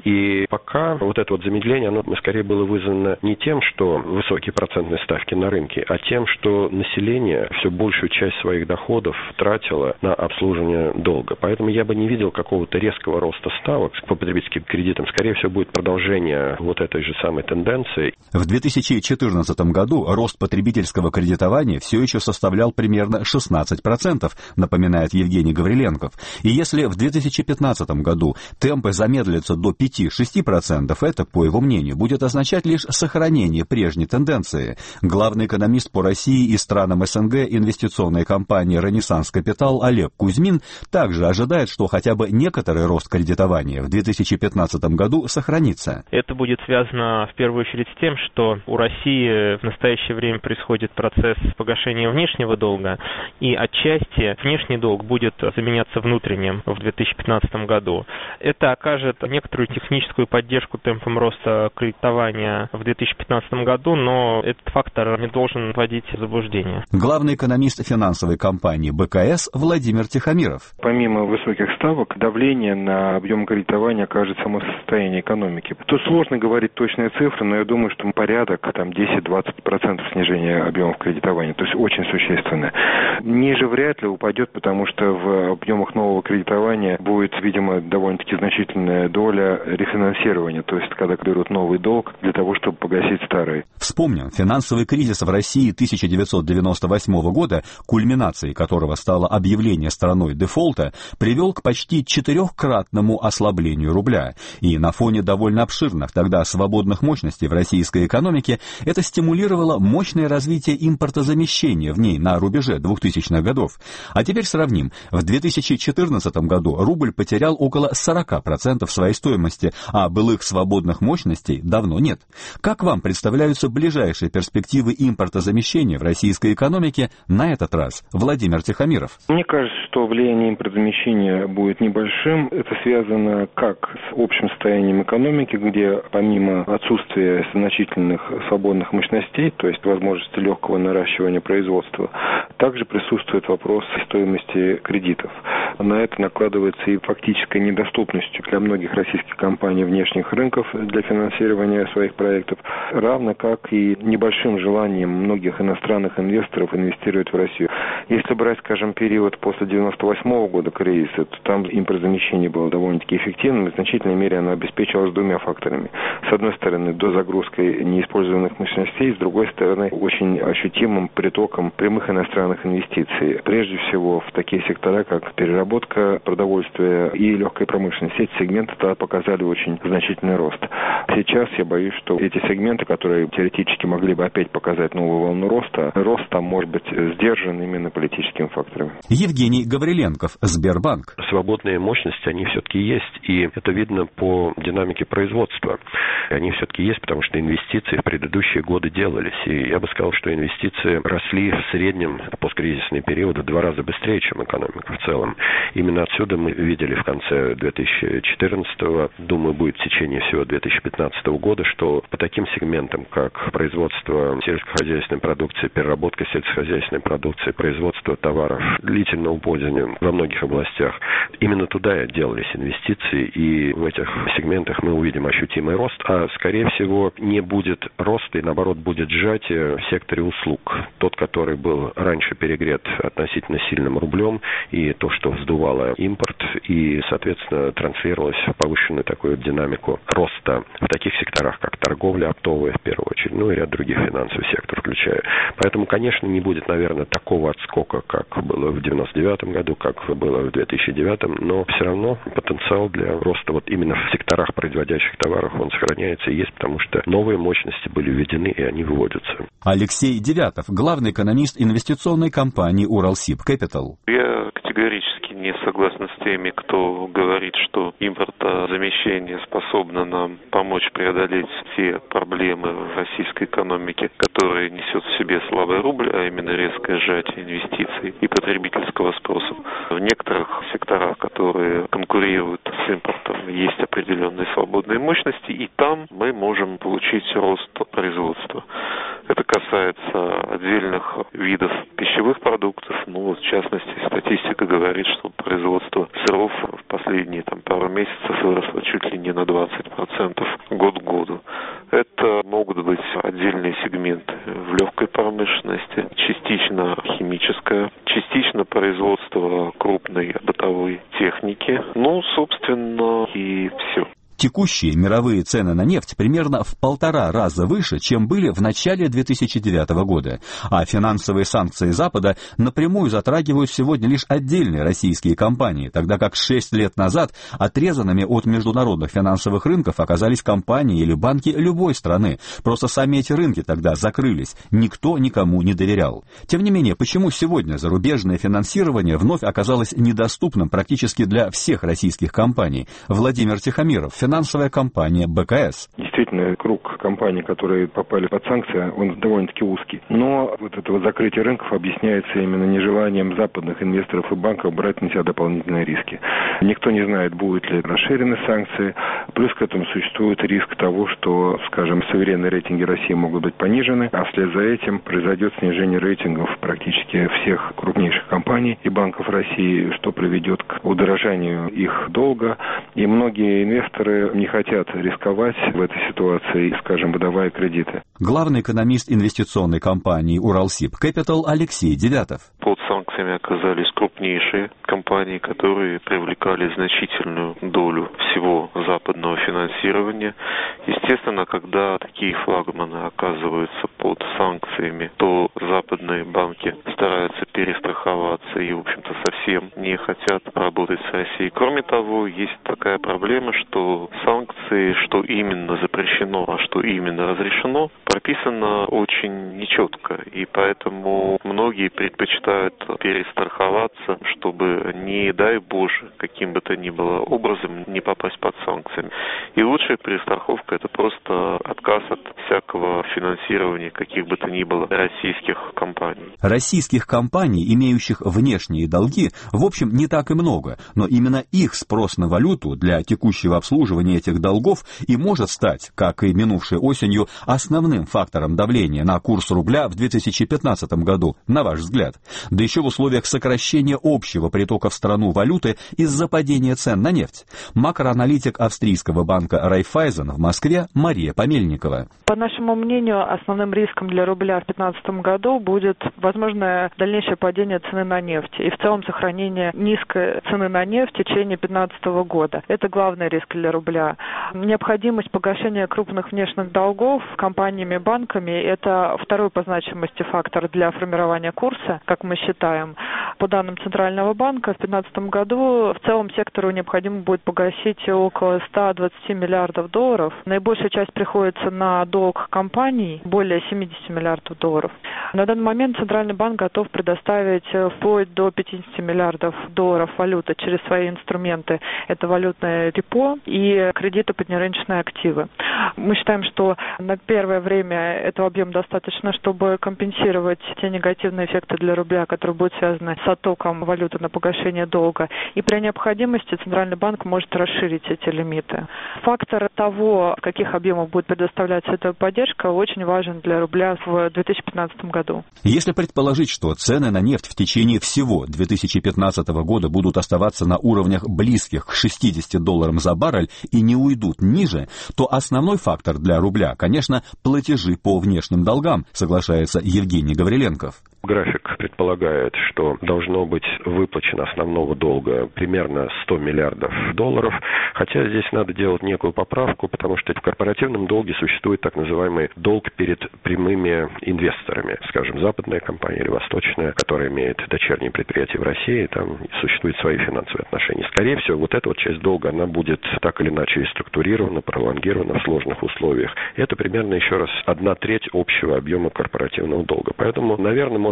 И пока вот это вот замедление, оно скорее было вызвано не тем, что высокие процентные ставки на рынке, а тем, что население все большую часть своих доходов тратило на обслуживание долга. Поэтому я бы не видел какого-то резкого роста ставок по потребительским кредитам. Скорее всего, будет продолжение вот этой же самой тенденции. В две тысячи четырнадцатом году рост потребительского кредитования все еще составлял примерно шестнадцать процентов, напоминает Евгений Гавриленков. И если в две тысячи пятнадцатом году темпы замедлятся до пяти-шести процентов, это, по его мнению, будет означать лишь сохранение прежней тенденции. Главный экономист по России и странам СНГ инвестиционной компании «Ренессанс Капитал» Олег Кузьмин также ожидает, что хотя бы некоторый рост кредитования в две тысячи пятнадцатом году сохранится. Это будет связано в первую очередь с тем, что у России в настоящее время происходит процесс погашения внешнего долга, и отчасти внешний долг будет заменяться внутренним в две тысячи пятнадцатом году. Это окажет некоторую техническую поддержку темпам роста кредитования в две тысячи пятнадцатом году, но этот фактор не должен вводить в заблуждение. Главный экономист финансовой компании бэ ка эс Владимир Тихомиров. Помимо высоких ставок, давление на объем кредитования окажет само состояние экономики. Тут сложно говорить точные цифры, но я думаю, что порядок там десять-двадцать процентов снижения объемов кредитования, то есть очень существенно. Ниже вряд ли упадет, потому что в объемах нового кредитования будет, видимо, довольно-таки значительная доля рефинансирования, то есть когда берут новый долг для того, чтобы погасить старый. Вспомним, финансовый кризис в России тысяча девятьсот девяносто восьмого года, кульминацией которого стало объявление страной дефолта, привел к почти четырехкратному ослаблению рубля. И на фоне довольно обширных тогда свободных мощностей в российской экономике это стимулировало мощное развитие импортозамещения в ней на рубеже двухтысячных годов. А теперь сравним. В две тысячи четырнадцатом году рубль потерял около сорок процентов своей стоимости, а былых свободных мощностей давно нет. Как вам представляются ближайшие перспективы импортозамещения в российской экономике на этот раз? Владимир Тихомиров. Мне кажется, что влияние импортозамещения будет небольшим. Это связано как с общим состоянием экономики, где помимо отсутствия значительных свободных мощностей, то есть возможности легкого наращивания производства, также присутствует вопрос стоимости кредитов. На это накладывается и фактическая недоступность для многих российских компаний внешних рынков для финансирования своих проектов, равно как и небольшим желанием многих иностранных инвесторов инвестировать в Россию. Если брать, скажем, период после девяносто восьмого года кризиса, то там импортозамещение было довольно-таки эффективным, и в значительной мере оно обеспечивалось двумя факторами. С одной стороны, дозагрузкой неиспользованных мощностей, с другой стороны, очень ощутимым притоком прямых иностранных инвестиций. Прежде всего, в такие сектора, как переработка продовольствия и легкая промышленность. Эти сегменты тогда показали очень значительный рост. Сейчас я боюсь, что эти сегменты, которые теоретически могли бы опять показать новую волну роста, рост там может быть сдержан именно политическими факторами. Евгений Гавриленков, Сбербанк. Свободные мощности, они все-таки есть, и это видно по динамике производства. Они все-таки есть, потому что инвестиции в предыдущие годы делались. И я бы сказал, что инвестиции росли в среднем в посткризисный период в два раза быстрее, чем экономика в целом. Именно отсюда мы видели в конце две тысячи четырнадцатого, думаю, будет в течение всего две тысячи пятнадцатого года, что по таким сегментам, как производство сельскохозяйственной продукции, переработка сельскохозяйственной продукции, производство товаров длительного пользования во многих областях, именно туда делались инвестиции, и в этих сегментах мы увидим ощутимый рост, а скорее всего не будет роста, и наоборот будет сжатие в секторе услуг. Тот, который был раньше перегрет относительно сильным рублем, и то, что вздувало импорт, и, соответственно, транслировалось в повышенную такую динамику роста в таких секторах, как торговля оптовая, в первую очередь, ну и ряд других финансовых секторов включая. Поэтому, конечно, не будет, наверное, такого отскока, как было в девяносто девятом году, как было в две тысячи девятом, но все равно потенциал для роста вот именно в секторах производящих товаров, он сохраняется и есть, потому что новые мощности были введены, и они выводятся. Алексей Девятов, главный экономист инвестиционной компании «Уралсиб Капитал». Я категорически не согласен с теми, кто говорит, что импортозамещение способно нам помочь преодолеть те проблемы в российской экономике, которые несет в себе слабый рубль, а именно резкое сжатие инвестиций и потребительского спроса. В некоторых секторах, которые конкурируют с импортом, есть определенные свободные мощности, и там мы можем получить рост производства. Это касается отдельных видов пищевых продуктов. Ну, вот, в частности, статистика говорит, что производство сыров в последние там, пару месяцев выросло чуть ли не на двадцать процентов год к году. Это могут быть отдельные сегменты в легкой промышленности, частично химическое, частично производство крупной бытовой техники. Ну, собственно, и все. Текущие мировые цены на нефть примерно в полтора раза выше, чем были в начале две тысячи девятого года, а финансовые санкции Запада напрямую затрагивают сегодня лишь отдельные российские компании, тогда как шесть лет назад отрезанными от международных финансовых рынков оказались компании или банки любой страны. Просто сами эти рынки тогда закрылись, никто никому не доверял. Тем не менее, почему сегодня зарубежное финансирование вновь оказалось недоступным практически для всех российских компаний? Владимир Тихомиров, финансовая компания БКС. Действительно, круг компаний, которые попали под санкции, он довольно-таки узкий. Но вот это вот закрытие рынков объясняется именно нежеланием западных инвесторов и банков брать на себя дополнительные риски. Никто не знает, будут ли расширены санкции. Плюс к этому существует риск того, что, скажем, суверенные рейтинги России могут быть понижены, а вслед за этим произойдет снижение рейтингов практически всех крупнейших компаний и банков России, что приведет к удорожанию их долга. И многие инвесторы не хотят рисковать в этой ситуации, скажем, выдавая кредиты. Главный экономист инвестиционной компании «Уралсиб Кэпитал» Алексей Девятов. Под санкциями оказались крупнейшие компании, которые привлекали значительную долю всего западного финансирования. Естественно, когда такие флагманы оказываются под санкциями, то западные банки стараются перестраховаться и, в общем-то, совсем не хотят работать с Россией. Кроме того, есть такая проблема, что санкции, что именно запрещено, а что именно разрешено, прописано очень нечетко. И поэтому многие предпочитают перестраховаться, чтобы, не дай Боже, каким бы то ни было образом не попасть под санкциями. И лучшая перестраховка – это просто отказ от всякого финансирования каких бы то ни было российских компаний. Российских компаний, имеющих внешние долги, в общем, не так и много, но именно их спрос на валюту для текущего обслуживания этих долгов и может стать, как и минувшей осенью, основным фактором давления на курс рубля в две тысячи пятнадцатом году, на ваш взгляд. Да еще в условиях сокращения общего притока в страну валюты из-за падения цен на нефть. Макроаналитик австрийского банка Райффайзен в Москве Мария Помельникова. По нашему мнению, основным риском для рубля в две тысячи пятнадцатом году будет возможное дальнейшее падение цены на нефть и в целом сохранение низкой цены на нефть в течение две тысячи пятнадцатого года. Это главный риск для рубля. Необходимость погашения крупных внешних долгов компаниями и банками – это второй по значимости фактор для формирования курса, как мы считаем. По данным Центрального банка, в две тысячи пятнадцатом году в целом сектору необходимо будет погасить около ста двадцати миллиардов долларов. Наибольшая часть приходится на долг компаний, более семидесяти миллиардов долларов. На данный момент Центральный банк готов предоставить вплоть до пятидесяти миллиардов долларов валюты через свои инструменты. Это валютное репо и кредиты под нерыночные активы. Мы считаем, что на первое время этого объема достаточно, чтобы компенсировать те негативные эффекты для рубля, которые будут связаны с оттоком валюты на погашение долга. И при необходимости Центральный банк может расширить эти лимиты. Фактор того, в каких объемах будет предоставляться эта поддержка, очень важен для рубля в две тысячи пятнадцатом году. Если предположить, что цены на нефть в течение всего две тысячи пятнадцатого года будут оставаться на уровнях близких к шестидесяти долларам за баррель и не уйдут ниже, то основной фактор для рубля, конечно, платежи по внешним долгам, соглашается Евгений Гавриленков. График предполагает, что должно быть выплачено основного долга примерно сто миллиардов долларов, хотя здесь надо делать некую поправку, потому что в корпоративном долге существует так называемый долг перед прямыми инвесторами, скажем, западная компания или восточная, которая имеет дочерние предприятия в России, там существуют свои финансовые отношения. Скорее всего, вот эта вот часть долга, она будет так или иначе структурирована, пролонгирована в сложных условиях. Это примерно, еще раз, одна треть общего объема корпоративного долга. Поэтому, наверное, можно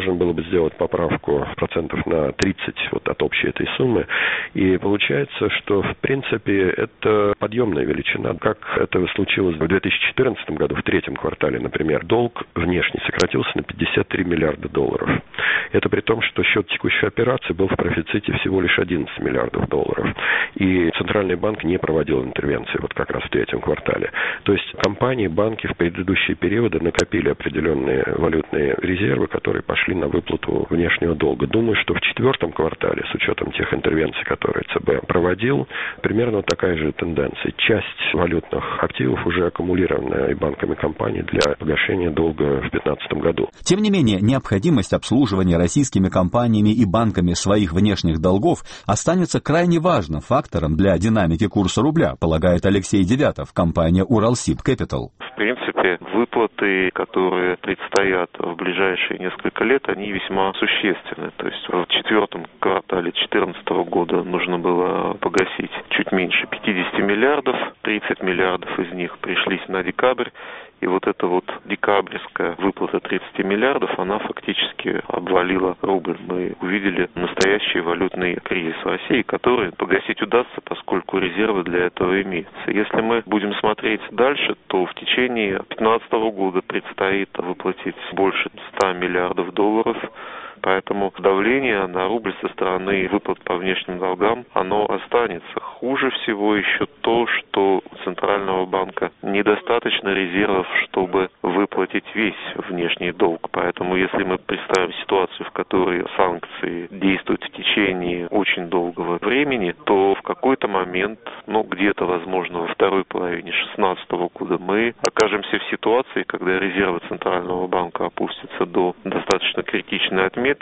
можно было бы сделать поправку процентов на тридцать вот от общей этой суммы. И получается, что в принципе это подъемная величина. Как это случилось в две тысячи четырнадцатом году, в третьем квартале, например, долг внешний сократился на пятьдесят три миллиарда долларов. Это при том, что счет текущей операции был в профиците всего лишь одиннадцать миллиардов долларов. И Центральный банк не проводил интервенции вот как раз в третьем квартале. То есть компании, банки в предыдущие периоды накопили определенные валютные резервы, которые пошли на выплату внешнего долга. Думаю, что в четвертом квартале, с учетом тех интервенций, которые ЦБ проводил, примерно такая же тенденция. Часть валютных активов уже аккумулирована и банками компаний для погашения долга в две тысячи пятнадцатом году. Тем не менее, необходимость обслуживания российскими компаниями и банками своих внешних долгов останется крайне важным фактором для динамики курса рубля, полагает Алексей Девятов, компания Уралсиб Capital. В принципе, выплаты, которые предстоят в ближайшие несколько лет, они весьма существенны. То есть в четвертом квартале две тысячи четырнадцатого года нужно было погасить чуть меньше пятьдесят миллиардов, тридцать миллиардов из них пришлись на декабрь. И вот эта вот декабрьская выплата тридцать миллиардов, она фактически обвалила рубль. Мы увидели настоящий валютный кризис в России, который погасить удастся, поскольку резервы для этого имеются. Если мы будем смотреть дальше, то в течение две тысячи пятнадцатого года предстоит выплатить больше ста миллиардов долларов. Поэтому давление на рубль со стороны выплат по внешним долгам, оно останется. Хуже всего еще то, что у Центрального банка недостаточно резервов, чтобы выплатить весь внешний долг. Поэтому если мы представим ситуацию, в которой санкции действуют в течение очень долгого времени, то в какой-то момент, ну где-то, возможно, во второй половине две тысячи шестнадцатого года мы окажемся в ситуации, когда резервы Центрального банка опустятся до достаточно критичной отметки,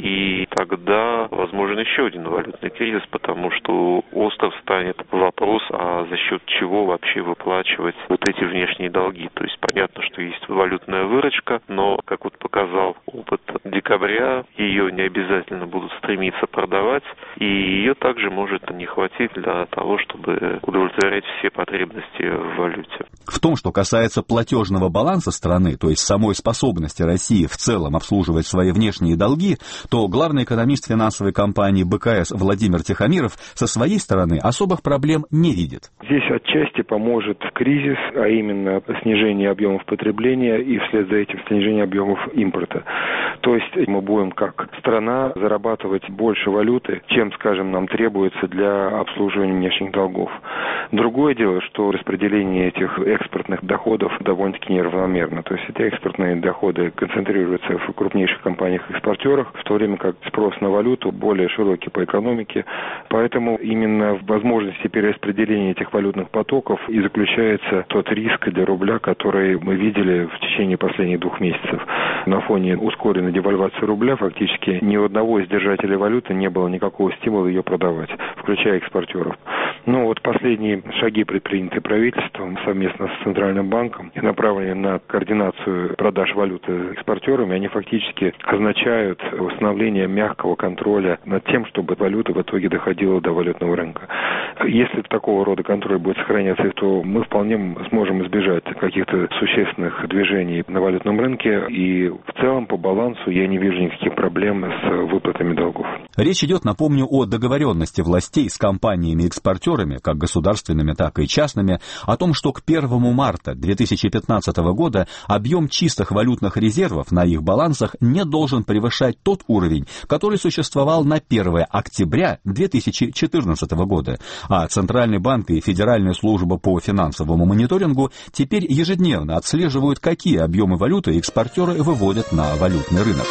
и тогда возможен еще один валютный кризис, потому что остров станет вопрос, а за счет чего вообще выплачивать вот эти внешние долги. То есть понятно, что есть валютная выручка, но, как вот показал опыт декабря, ее не обязательно будут стремиться продавать, и ее также может не хватить для того, чтобы удовлетворять все потребности в валюте. В том, что касается платежного баланса страны, то есть самой способности России в целом обслуживать свои внешние долги, то главный экономист финансовой компании БКС Владимир Тихомиров со своей стороны особых проблем не видит. Здесь отчасти поможет кризис, а именно снижение объемов потребления и вслед за этим снижение объемов импорта. То есть мы будем как страна зарабатывать больше валюты, чем, скажем, нам требуется для обслуживания внешних долгов. Другое дело, что распределение этих экспортных доходов довольно-таки неравномерно. То есть эти экспортные доходы концентрируются в крупнейших компаниях-экспортерах, в то время как спрос на валюту более широкий по экономике. Поэтому именно в возможности перераспределения этих валютных потоков и заключается тот риск для рубля, который мы видели в течение последних двух месяцев. На фоне ускоренной девальвации рубля фактически ни у одного из держателей валюты не было никакого стимула ее продавать, включая экспортеров. Но вот последние шаги, предпринятые правительством совместно с Центральным банком и направленные на координацию продаж валюты экспортерами, они фактически означают установление мягкого контроля над тем, чтобы валюта в итоге доходила до валютного рынка. Если такого рода контроль будет сохраняться, то мы вполне сможем избежать каких-то существенных движений на валютном рынке, и в целом по балансу я не вижу никаких проблем с выплатами долгов. Речь идет, напомню, о договоренности властей с компаниями-экспортерами, как государственными, так и частными, о том, что к первому марта две тысячи пятнадцатого года объем чистых валютных резервов на их балансах не должен превышать тот уровень, который существовал на первое октября две тысячи четырнадцатого года, а Центральный банк и Федеральная служба по финансовому мониторингу теперь ежедневно отслеживают, какие объемы валюты экспортеры выводят на валютный рынок.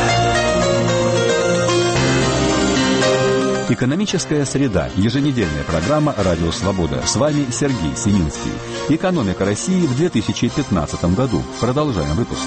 Экономическая среда. Еженедельная программа «Радио Свобода». С вами Сергей Семинский. Экономика России в две тысячи пятнадцатом году. Продолжаем выпуск.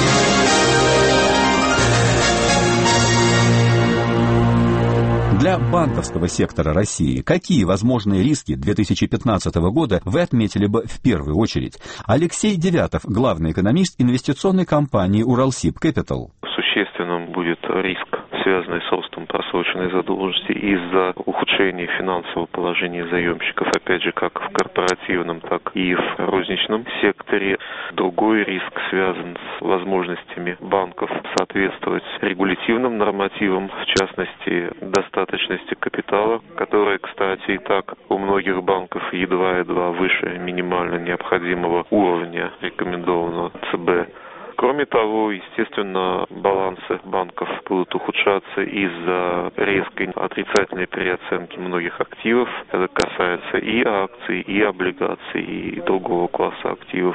Для банковского сектора России какие возможные риски две тысячи пятнадцатого года вы отметили бы в первую очередь? Алексей Девятов, главный экономист инвестиционной компании Уралсиб Capital. Существенным будет риск, связанные с ростом просроченной задолженности из-за ухудшения финансового положения заемщиков, опять же, как в корпоративном, так и в розничном секторе. Другой риск связан с возможностями банков соответствовать регулятивным нормативам, в частности, достаточности капитала, которая, кстати, и так у многих банков едва-едва выше минимально необходимого уровня, рекомендованного ЦБ. Кроме того, естественно, балансы банков будут ухудшаться из-за резкой отрицательной переоценки многих активов. Это касается и акций, и облигаций, и другого класса активов.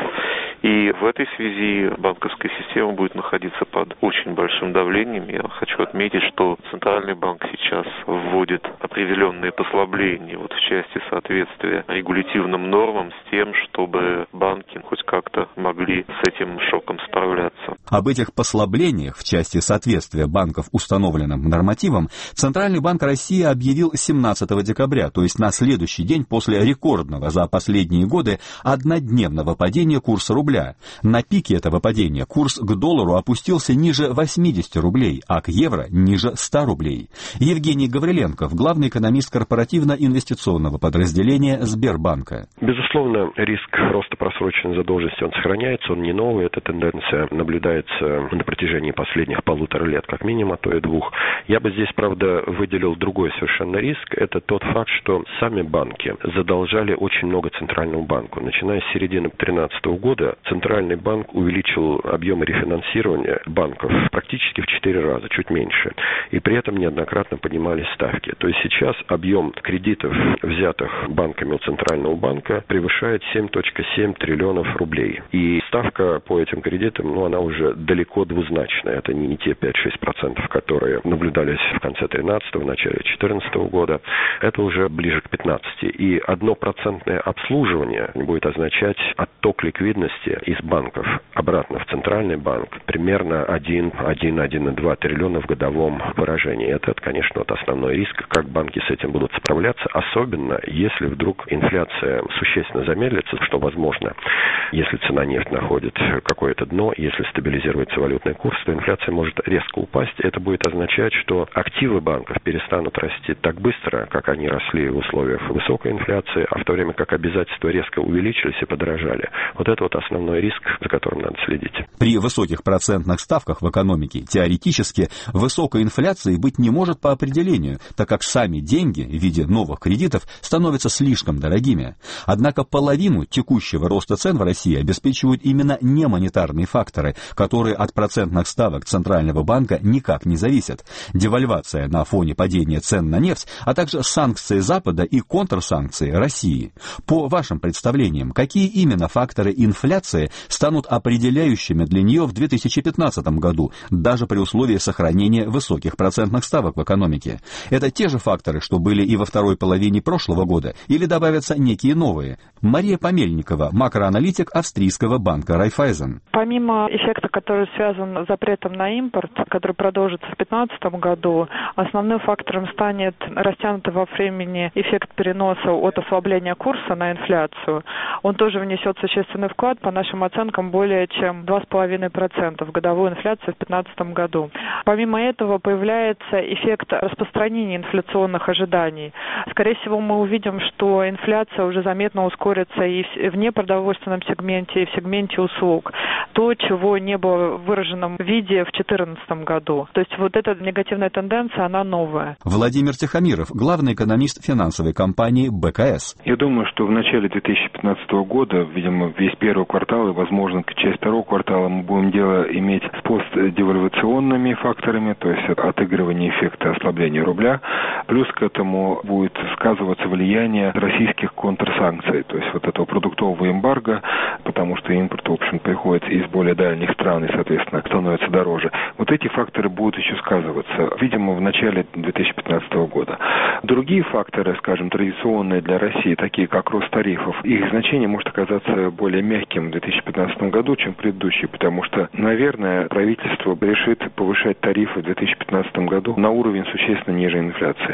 И в этой связи банковская система будет находиться под очень большим давлением. Я хочу отметить, что Центральный банк сейчас вводит определенные послабления вот в части соответствия регулятивным нормам с тем, чтобы банки хоть как-то могли с этим шоком справляться. Об этих послаблениях в части соответствия банков установленным нормативам Центральный банк России объявил семнадцатого декабря, то есть на следующий день после рекордного за последние годы однодневного падения курса рубля. На пике этого падения курс к доллару опустился ниже восьмидесяти рублей, а к евро ниже ста рублей. Евгений Гавриленков, главный экономист корпоративно-инвестиционного подразделения Сбербанка. Безусловно, риск роста просроченной задолженности, он сохраняется, он не новый, эта тенденция наблюдается на протяжении последних полутора лет, как минимум, а то и двух. Я бы здесь, правда, выделил другой совершенно риск. Это тот факт, что сами банки задолжали очень много Центральному банку. Начиная с середины две тысячи тринадцатого года Центральный банк увеличил объемы рефинансирования банков практически в четыре раза, чуть меньше. И при этом неоднократно поднимались ставки. То есть сейчас объем кредитов, взятых банками у Центрального банка, превышает семь целых семь триллионов рублей. И ставка по этим кредитам, ну, она уже далеко двузначная. Это не те пять-шесть процентов, которые наблюдались в конце тринадцатого, в начале четырнадцатого года. Это уже ближе к пятнадцати. И однопроцентное обслуживание будет означать отток ликвидности из банков обратно в Центральный банк примерно один целых одна десятая триллиона в годовом выражении. Это, конечно, вот основной риск, как банки с этим будут справляться, особенно если вдруг инфляция существенно замедлится, что возможно, если цена нефти находит какое-то дно, если стабилизируется валютный курс, то инфляция может резко упасть. Это будет означать, что активы банков перестанут расти так быстро, как они росли в условиях высокой инфляции, а в то время как обязательства резко увеличились и подорожали. Вот это вот основной риск, за которым надо следить. При высоких процентных ставках в экономике теоретически высокой инфляции быть не может по определению, так как сами деньги в виде новых кредитов становятся слишком дорогими. Однако половину текущего роста цен в России обеспечивают именно немонетарные факторы, которые от процентных ставок Центрального банка никак не зависят. Девальвация на фоне падения цен на нефть, а также санкции Запада и контрсанкции России. По вашим представлениям, какие именно факторы инфляции станут определяющими для нее в две тысячи пятнадцатом году, даже при условии сохранения высоких процентных ставок в экономике? Это те же факторы, что были и во второй половине прошлого года, или добавятся некие новые? Мария Помельникова, макроаналитик австрийского банка Райффайзен. Помимо эффекта, который связан с запретом на импорт, который продолжится в две тысячи пятнадцатом году, основным фактором станет растянутый во времени эффект переноса от ослабления курса на инфляцию. Он тоже внесет существенный вклад, по нашим оценкам, более чем два целых пять десятых процента в годовую инфляцию в две тысячи пятнадцатом году. Помимо этого появляется эффект распространения инфляционных ожиданий. Скорее всего, мы увидим, что инфляция уже заметно ускорится и в непродовольственном сегменте, и в сегменте услуг. То, чего не было в выраженном виде в две тысячи четырнадцатом году. То есть вот эта негативная тенденция, она новая. Владимир Тихомиров, главный экономист финансовой компании бэ ка эс. Я думаю, что в начале две тысячи пятнадцатого года, видимо, весь первый квартал и, возможно, часть второго квартала мы будем дело иметь с постдевальвационными факторами, то есть отыгрывание эффекта ослабления рубля. Плюс к этому будет сказываться влияние российских контрсанкций, то есть вот этого продуктового эмбарго, потому что импорт, в общем, приходит из более дальних стран и, соответственно, становится дороже. Вот эти факторы будут еще сказываться, видимо, в начале две тысячи пятнадцатого года. Другие факторы, скажем, традиционные для России, такие как рост тарифов, их значение может оказаться более мягким в две тысячи пятнадцатом году, чем в предыдущий, потому что, наверное, правительство решит повышать тарифы в две тысячи пятнадцатом году на уровень существенно ниже инфляции.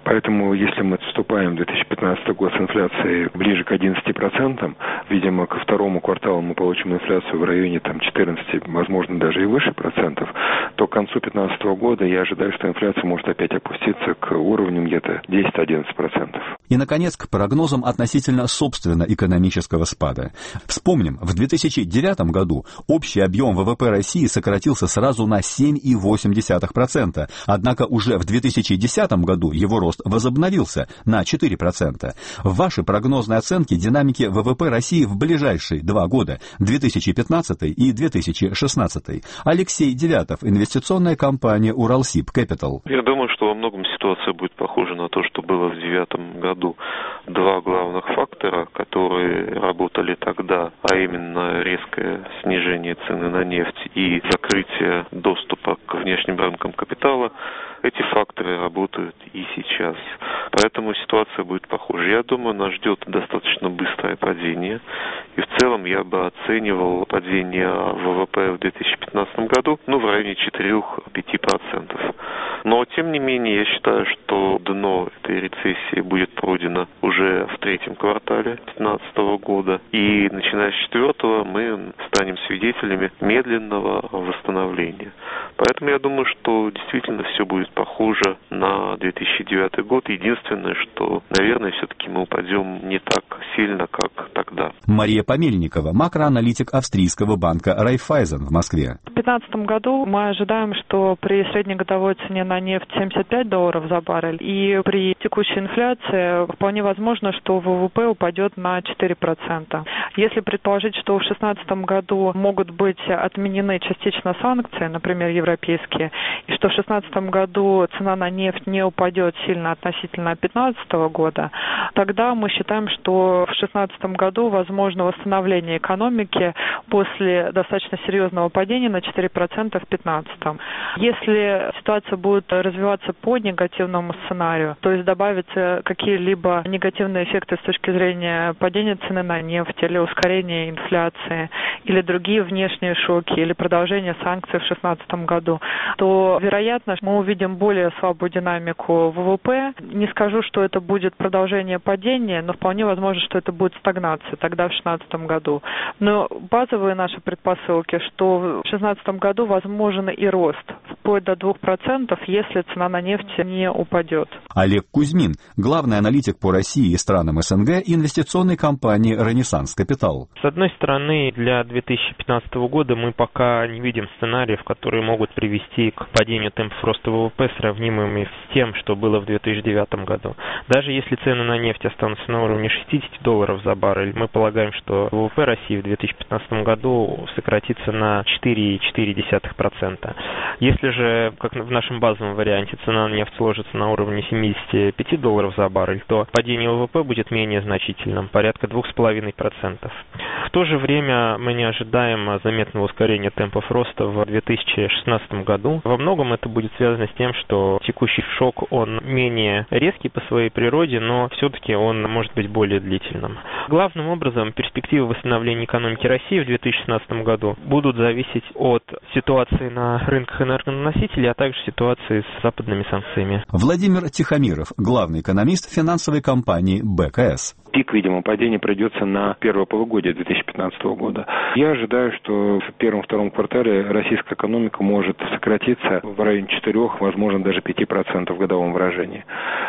Поэтому, если мы вступаем в две тысячи пятнадцатый год с инфляцией ближе к одиннадцати процентам, видимо, ко второму кварталу мы получим инфляцию в районе там, четырнадцати, возможно, даже и выше процентов, то к концу две тысячи пятнадцатого года я ожидаю, что инфляция может опять опуститься к уровню где-то десять-одиннадцать процентов. И, наконец, к прогнозам относительно собственно экономического спада. Вспомним, в две тысячи девятом году общий объем ВВП России сократился сразу на семь целых восемь десятых процента, однако уже в две тысячи десятом году его рост возобновился на четыре процента. Ваши прогнозные оценки динамики ВВП России в ближайшие два года, две тысячи пятнадцатый и две тысячи шестнадцатый. Алексей Девятов, инвестиционная компания «Уралсиб Кэпитал». Я думаю, что во многом ситуация будет похожа на то, что было в две тысячи девятом году. Два главных фактора, которые работали тогда, а именно резкое снижение цены на нефть и закрытие доступа к внешним рынкам капитала, эти факторы работают и сейчас. Поэтому ситуация будет похожа. Я думаю, нас ждет достаточно быстрое падение. И в целом я бы оценивал падение ВВП в две тысячи пятнадцатом году ну, в районе четыре-пять процентов. Но, тем не менее, я считаю, что дно этой рецессии будет пройдено уже в третьем квартале две тысячи пятнадцатого года. И, начиная с четвертого, мы станем свидетелями медленного восстановления. Поэтому я думаю, что действительно все будет похоже на две тысячи девятый год. Единственное, что, наверное, все-таки мы упадем не так сильно, как тогда. Мария Помельникова, макроаналитик австрийского банка Райффайзен в Москве. В две тысячи пятнадцатом году мы ожидаем, что при среднегодовой цене на нефть семьдесят пять долларов за баррель и при текущей инфляции вполне возможно, что ВВП упадет на четыре процента. Если предположить, что в две тысячи шестнадцатом году могут быть отменены частично санкции, например, европейские, и что в две тысячи шестнадцатом году цена на нефть не упадет сильно относительно две тысячи пятнадцатого года, тогда мы считаем, что в две тысячи шестнадцатом году возможно восстановление экономики после достаточно серьезного падения на четыре процента в две тысячи пятнадцатом. Если ситуация будет развиваться по негативному сценарию, то есть добавятся какие-либо негативные эффекты с точки зрения падения цены на нефть или ускорения инфляции, или другие внешние шоки, или продолжение санкций в две тысячи шестнадцатом году, то, вероятно, мы увидим более слабую динамику ВВП. Не скажу, что это будет продолжение падения, но вполне возможно, что это будет стагнация тогда в две тысячи шестнадцатом году. Но базовые наши предпосылки, что в две тысячи шестнадцатом году возможен и рост, вплоть до двух процентов, если цена на нефть не упадет. Олег Кузьмин, главный аналитик по России и странам СНГ инвестиционной компании «Ренессанс Капитал». С одной стороны, для две тысячи пятнадцатого года мы пока не видим сценариев, которые могут привести к падению темпов роста ВВП, сравнимыми с тем, что было в две тысячи девятом году. Даже если цены на нефть останутся на уровне шестидесяти долларов за баррель, мы полагаем, что ВВП России в две тысячи пятнадцатом году сократится на четыре целых четыре десятых процента. Если же, как в нашем базовом варианте, цена на нефть сложится на уровне семидесяти пяти долларов за баррель, то падение ВВП будет менее значительным, порядка двух целых пяти десятых процента. В то же время мы не ожидаем заметного ускорения темпов роста в две тысячи шестнадцатом году. Во многом это будет связано с тем, что текущий шок, он менее резкий по своей природе, но все-таки он может быть более длительным. Главным образом, перспективы восстановления экономики России в две тысячи шестнадцатом году будут зависеть от ситуации на рынках энергоносителей, а также ситуации с западными санкциями. Владимир Тихомиров, главный экономист финансовой компании БКС. Пик, видимо, падения придется на первое полугодие две тысячи пятнадцатого года. Я ожидаю, что в первом-втором квартале российская экономика может сократиться в районе четырёх, возможно, даже пяти процентов в годовом выражении.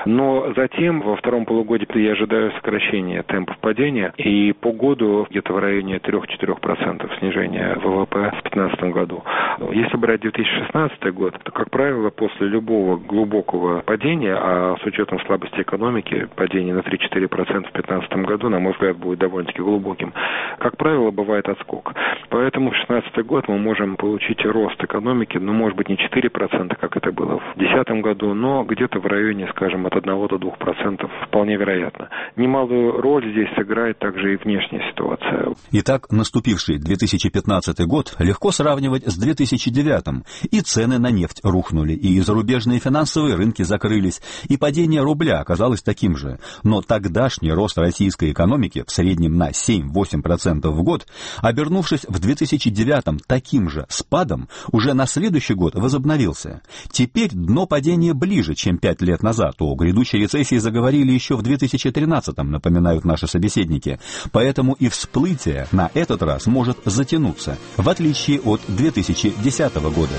Но затем, во втором полугодии, я ожидаю сокращения темпов падения, и по году где-то в районе трех-четырёх процентов снижения ВВП в две тысячи пятнадцатом году. Если брать две тысячи шестнадцатый год, то, как правило, после любого глубокого падения, а с учетом слабости экономики, падение на три-четыре процента в две тысячи пятнадцатом году, на мой взгляд, будет довольно-таки глубоким. Как правило, бывает отскок. Поэтому в две тысячи шестнадцатом году мы можем получить рост экономики, ну, может быть, не четыре процента, как это было в две тысячи десятом году, но где-то в районе, скажем, от одного до двух процентов вполне вероятно. Немалую роль здесь сыграет также и внешняя ситуация. Итак, наступивший две тысячи пятнадцатый год легко сравнивать с две тысячи девятым. И цены на нефть рухнули, и зарубежные финансовые рынки закрылись, и падение рубля оказалось таким же. Но тогдашний рост российской экономики в среднем на семь-восемь процентов в год, обернувшись в две тысячи девятом таким же спадом, уже на следующий год возобновился. Теперь дно падения ближе, чем пять лет назад. О грядущей рецессии заговорили еще в две тысячи тринадцатом, напоминают наши собеседники. Поэтому и всплытие на этот раз может затянуться, в отличие от две тысячи десятого года.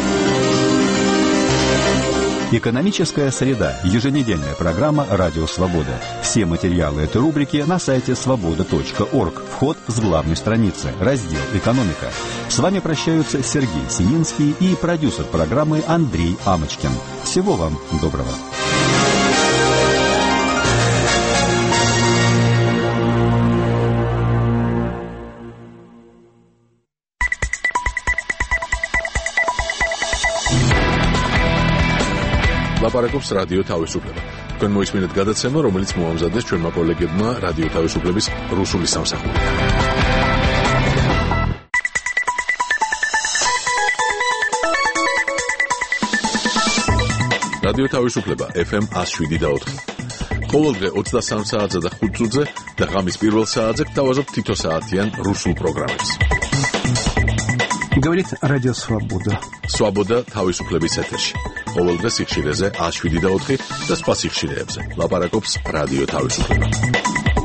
Экономическая среда. Еженедельная программа «Радио Свобода». Все материалы этой рубрики на сайте свобода точка орг. Вход с главной страницы. Раздел «Экономика». С вами прощаются Сергей Сининский и продюсер программы Андрей Амочкин. Всего вам доброго. ლაპარაკობს რადიო თავისუფლება. თქვენ მოისმინეთ გადაცემა, რომელიც მოამზადეს ჩვენმა კოლეგებმა რადიო თავისუფლების რუსული სამსახური. რადიო თავისუფლება ეფ ემ one oh seven და four. ყოველდღე ოცდასამ საათზე და ხუთ წუთზე და ღამის პირველ საათზე გთავაზობთ თითო საათიან რუსულ პროგრამებს. Говорит Радио Свобода. Свобода თავისუფლების ეთერში. ყოველდღე სიხშირეზე one oh seven და four და სხვა სიხშირეებზე. ლაპარაკობს რადიო თავისუფლება.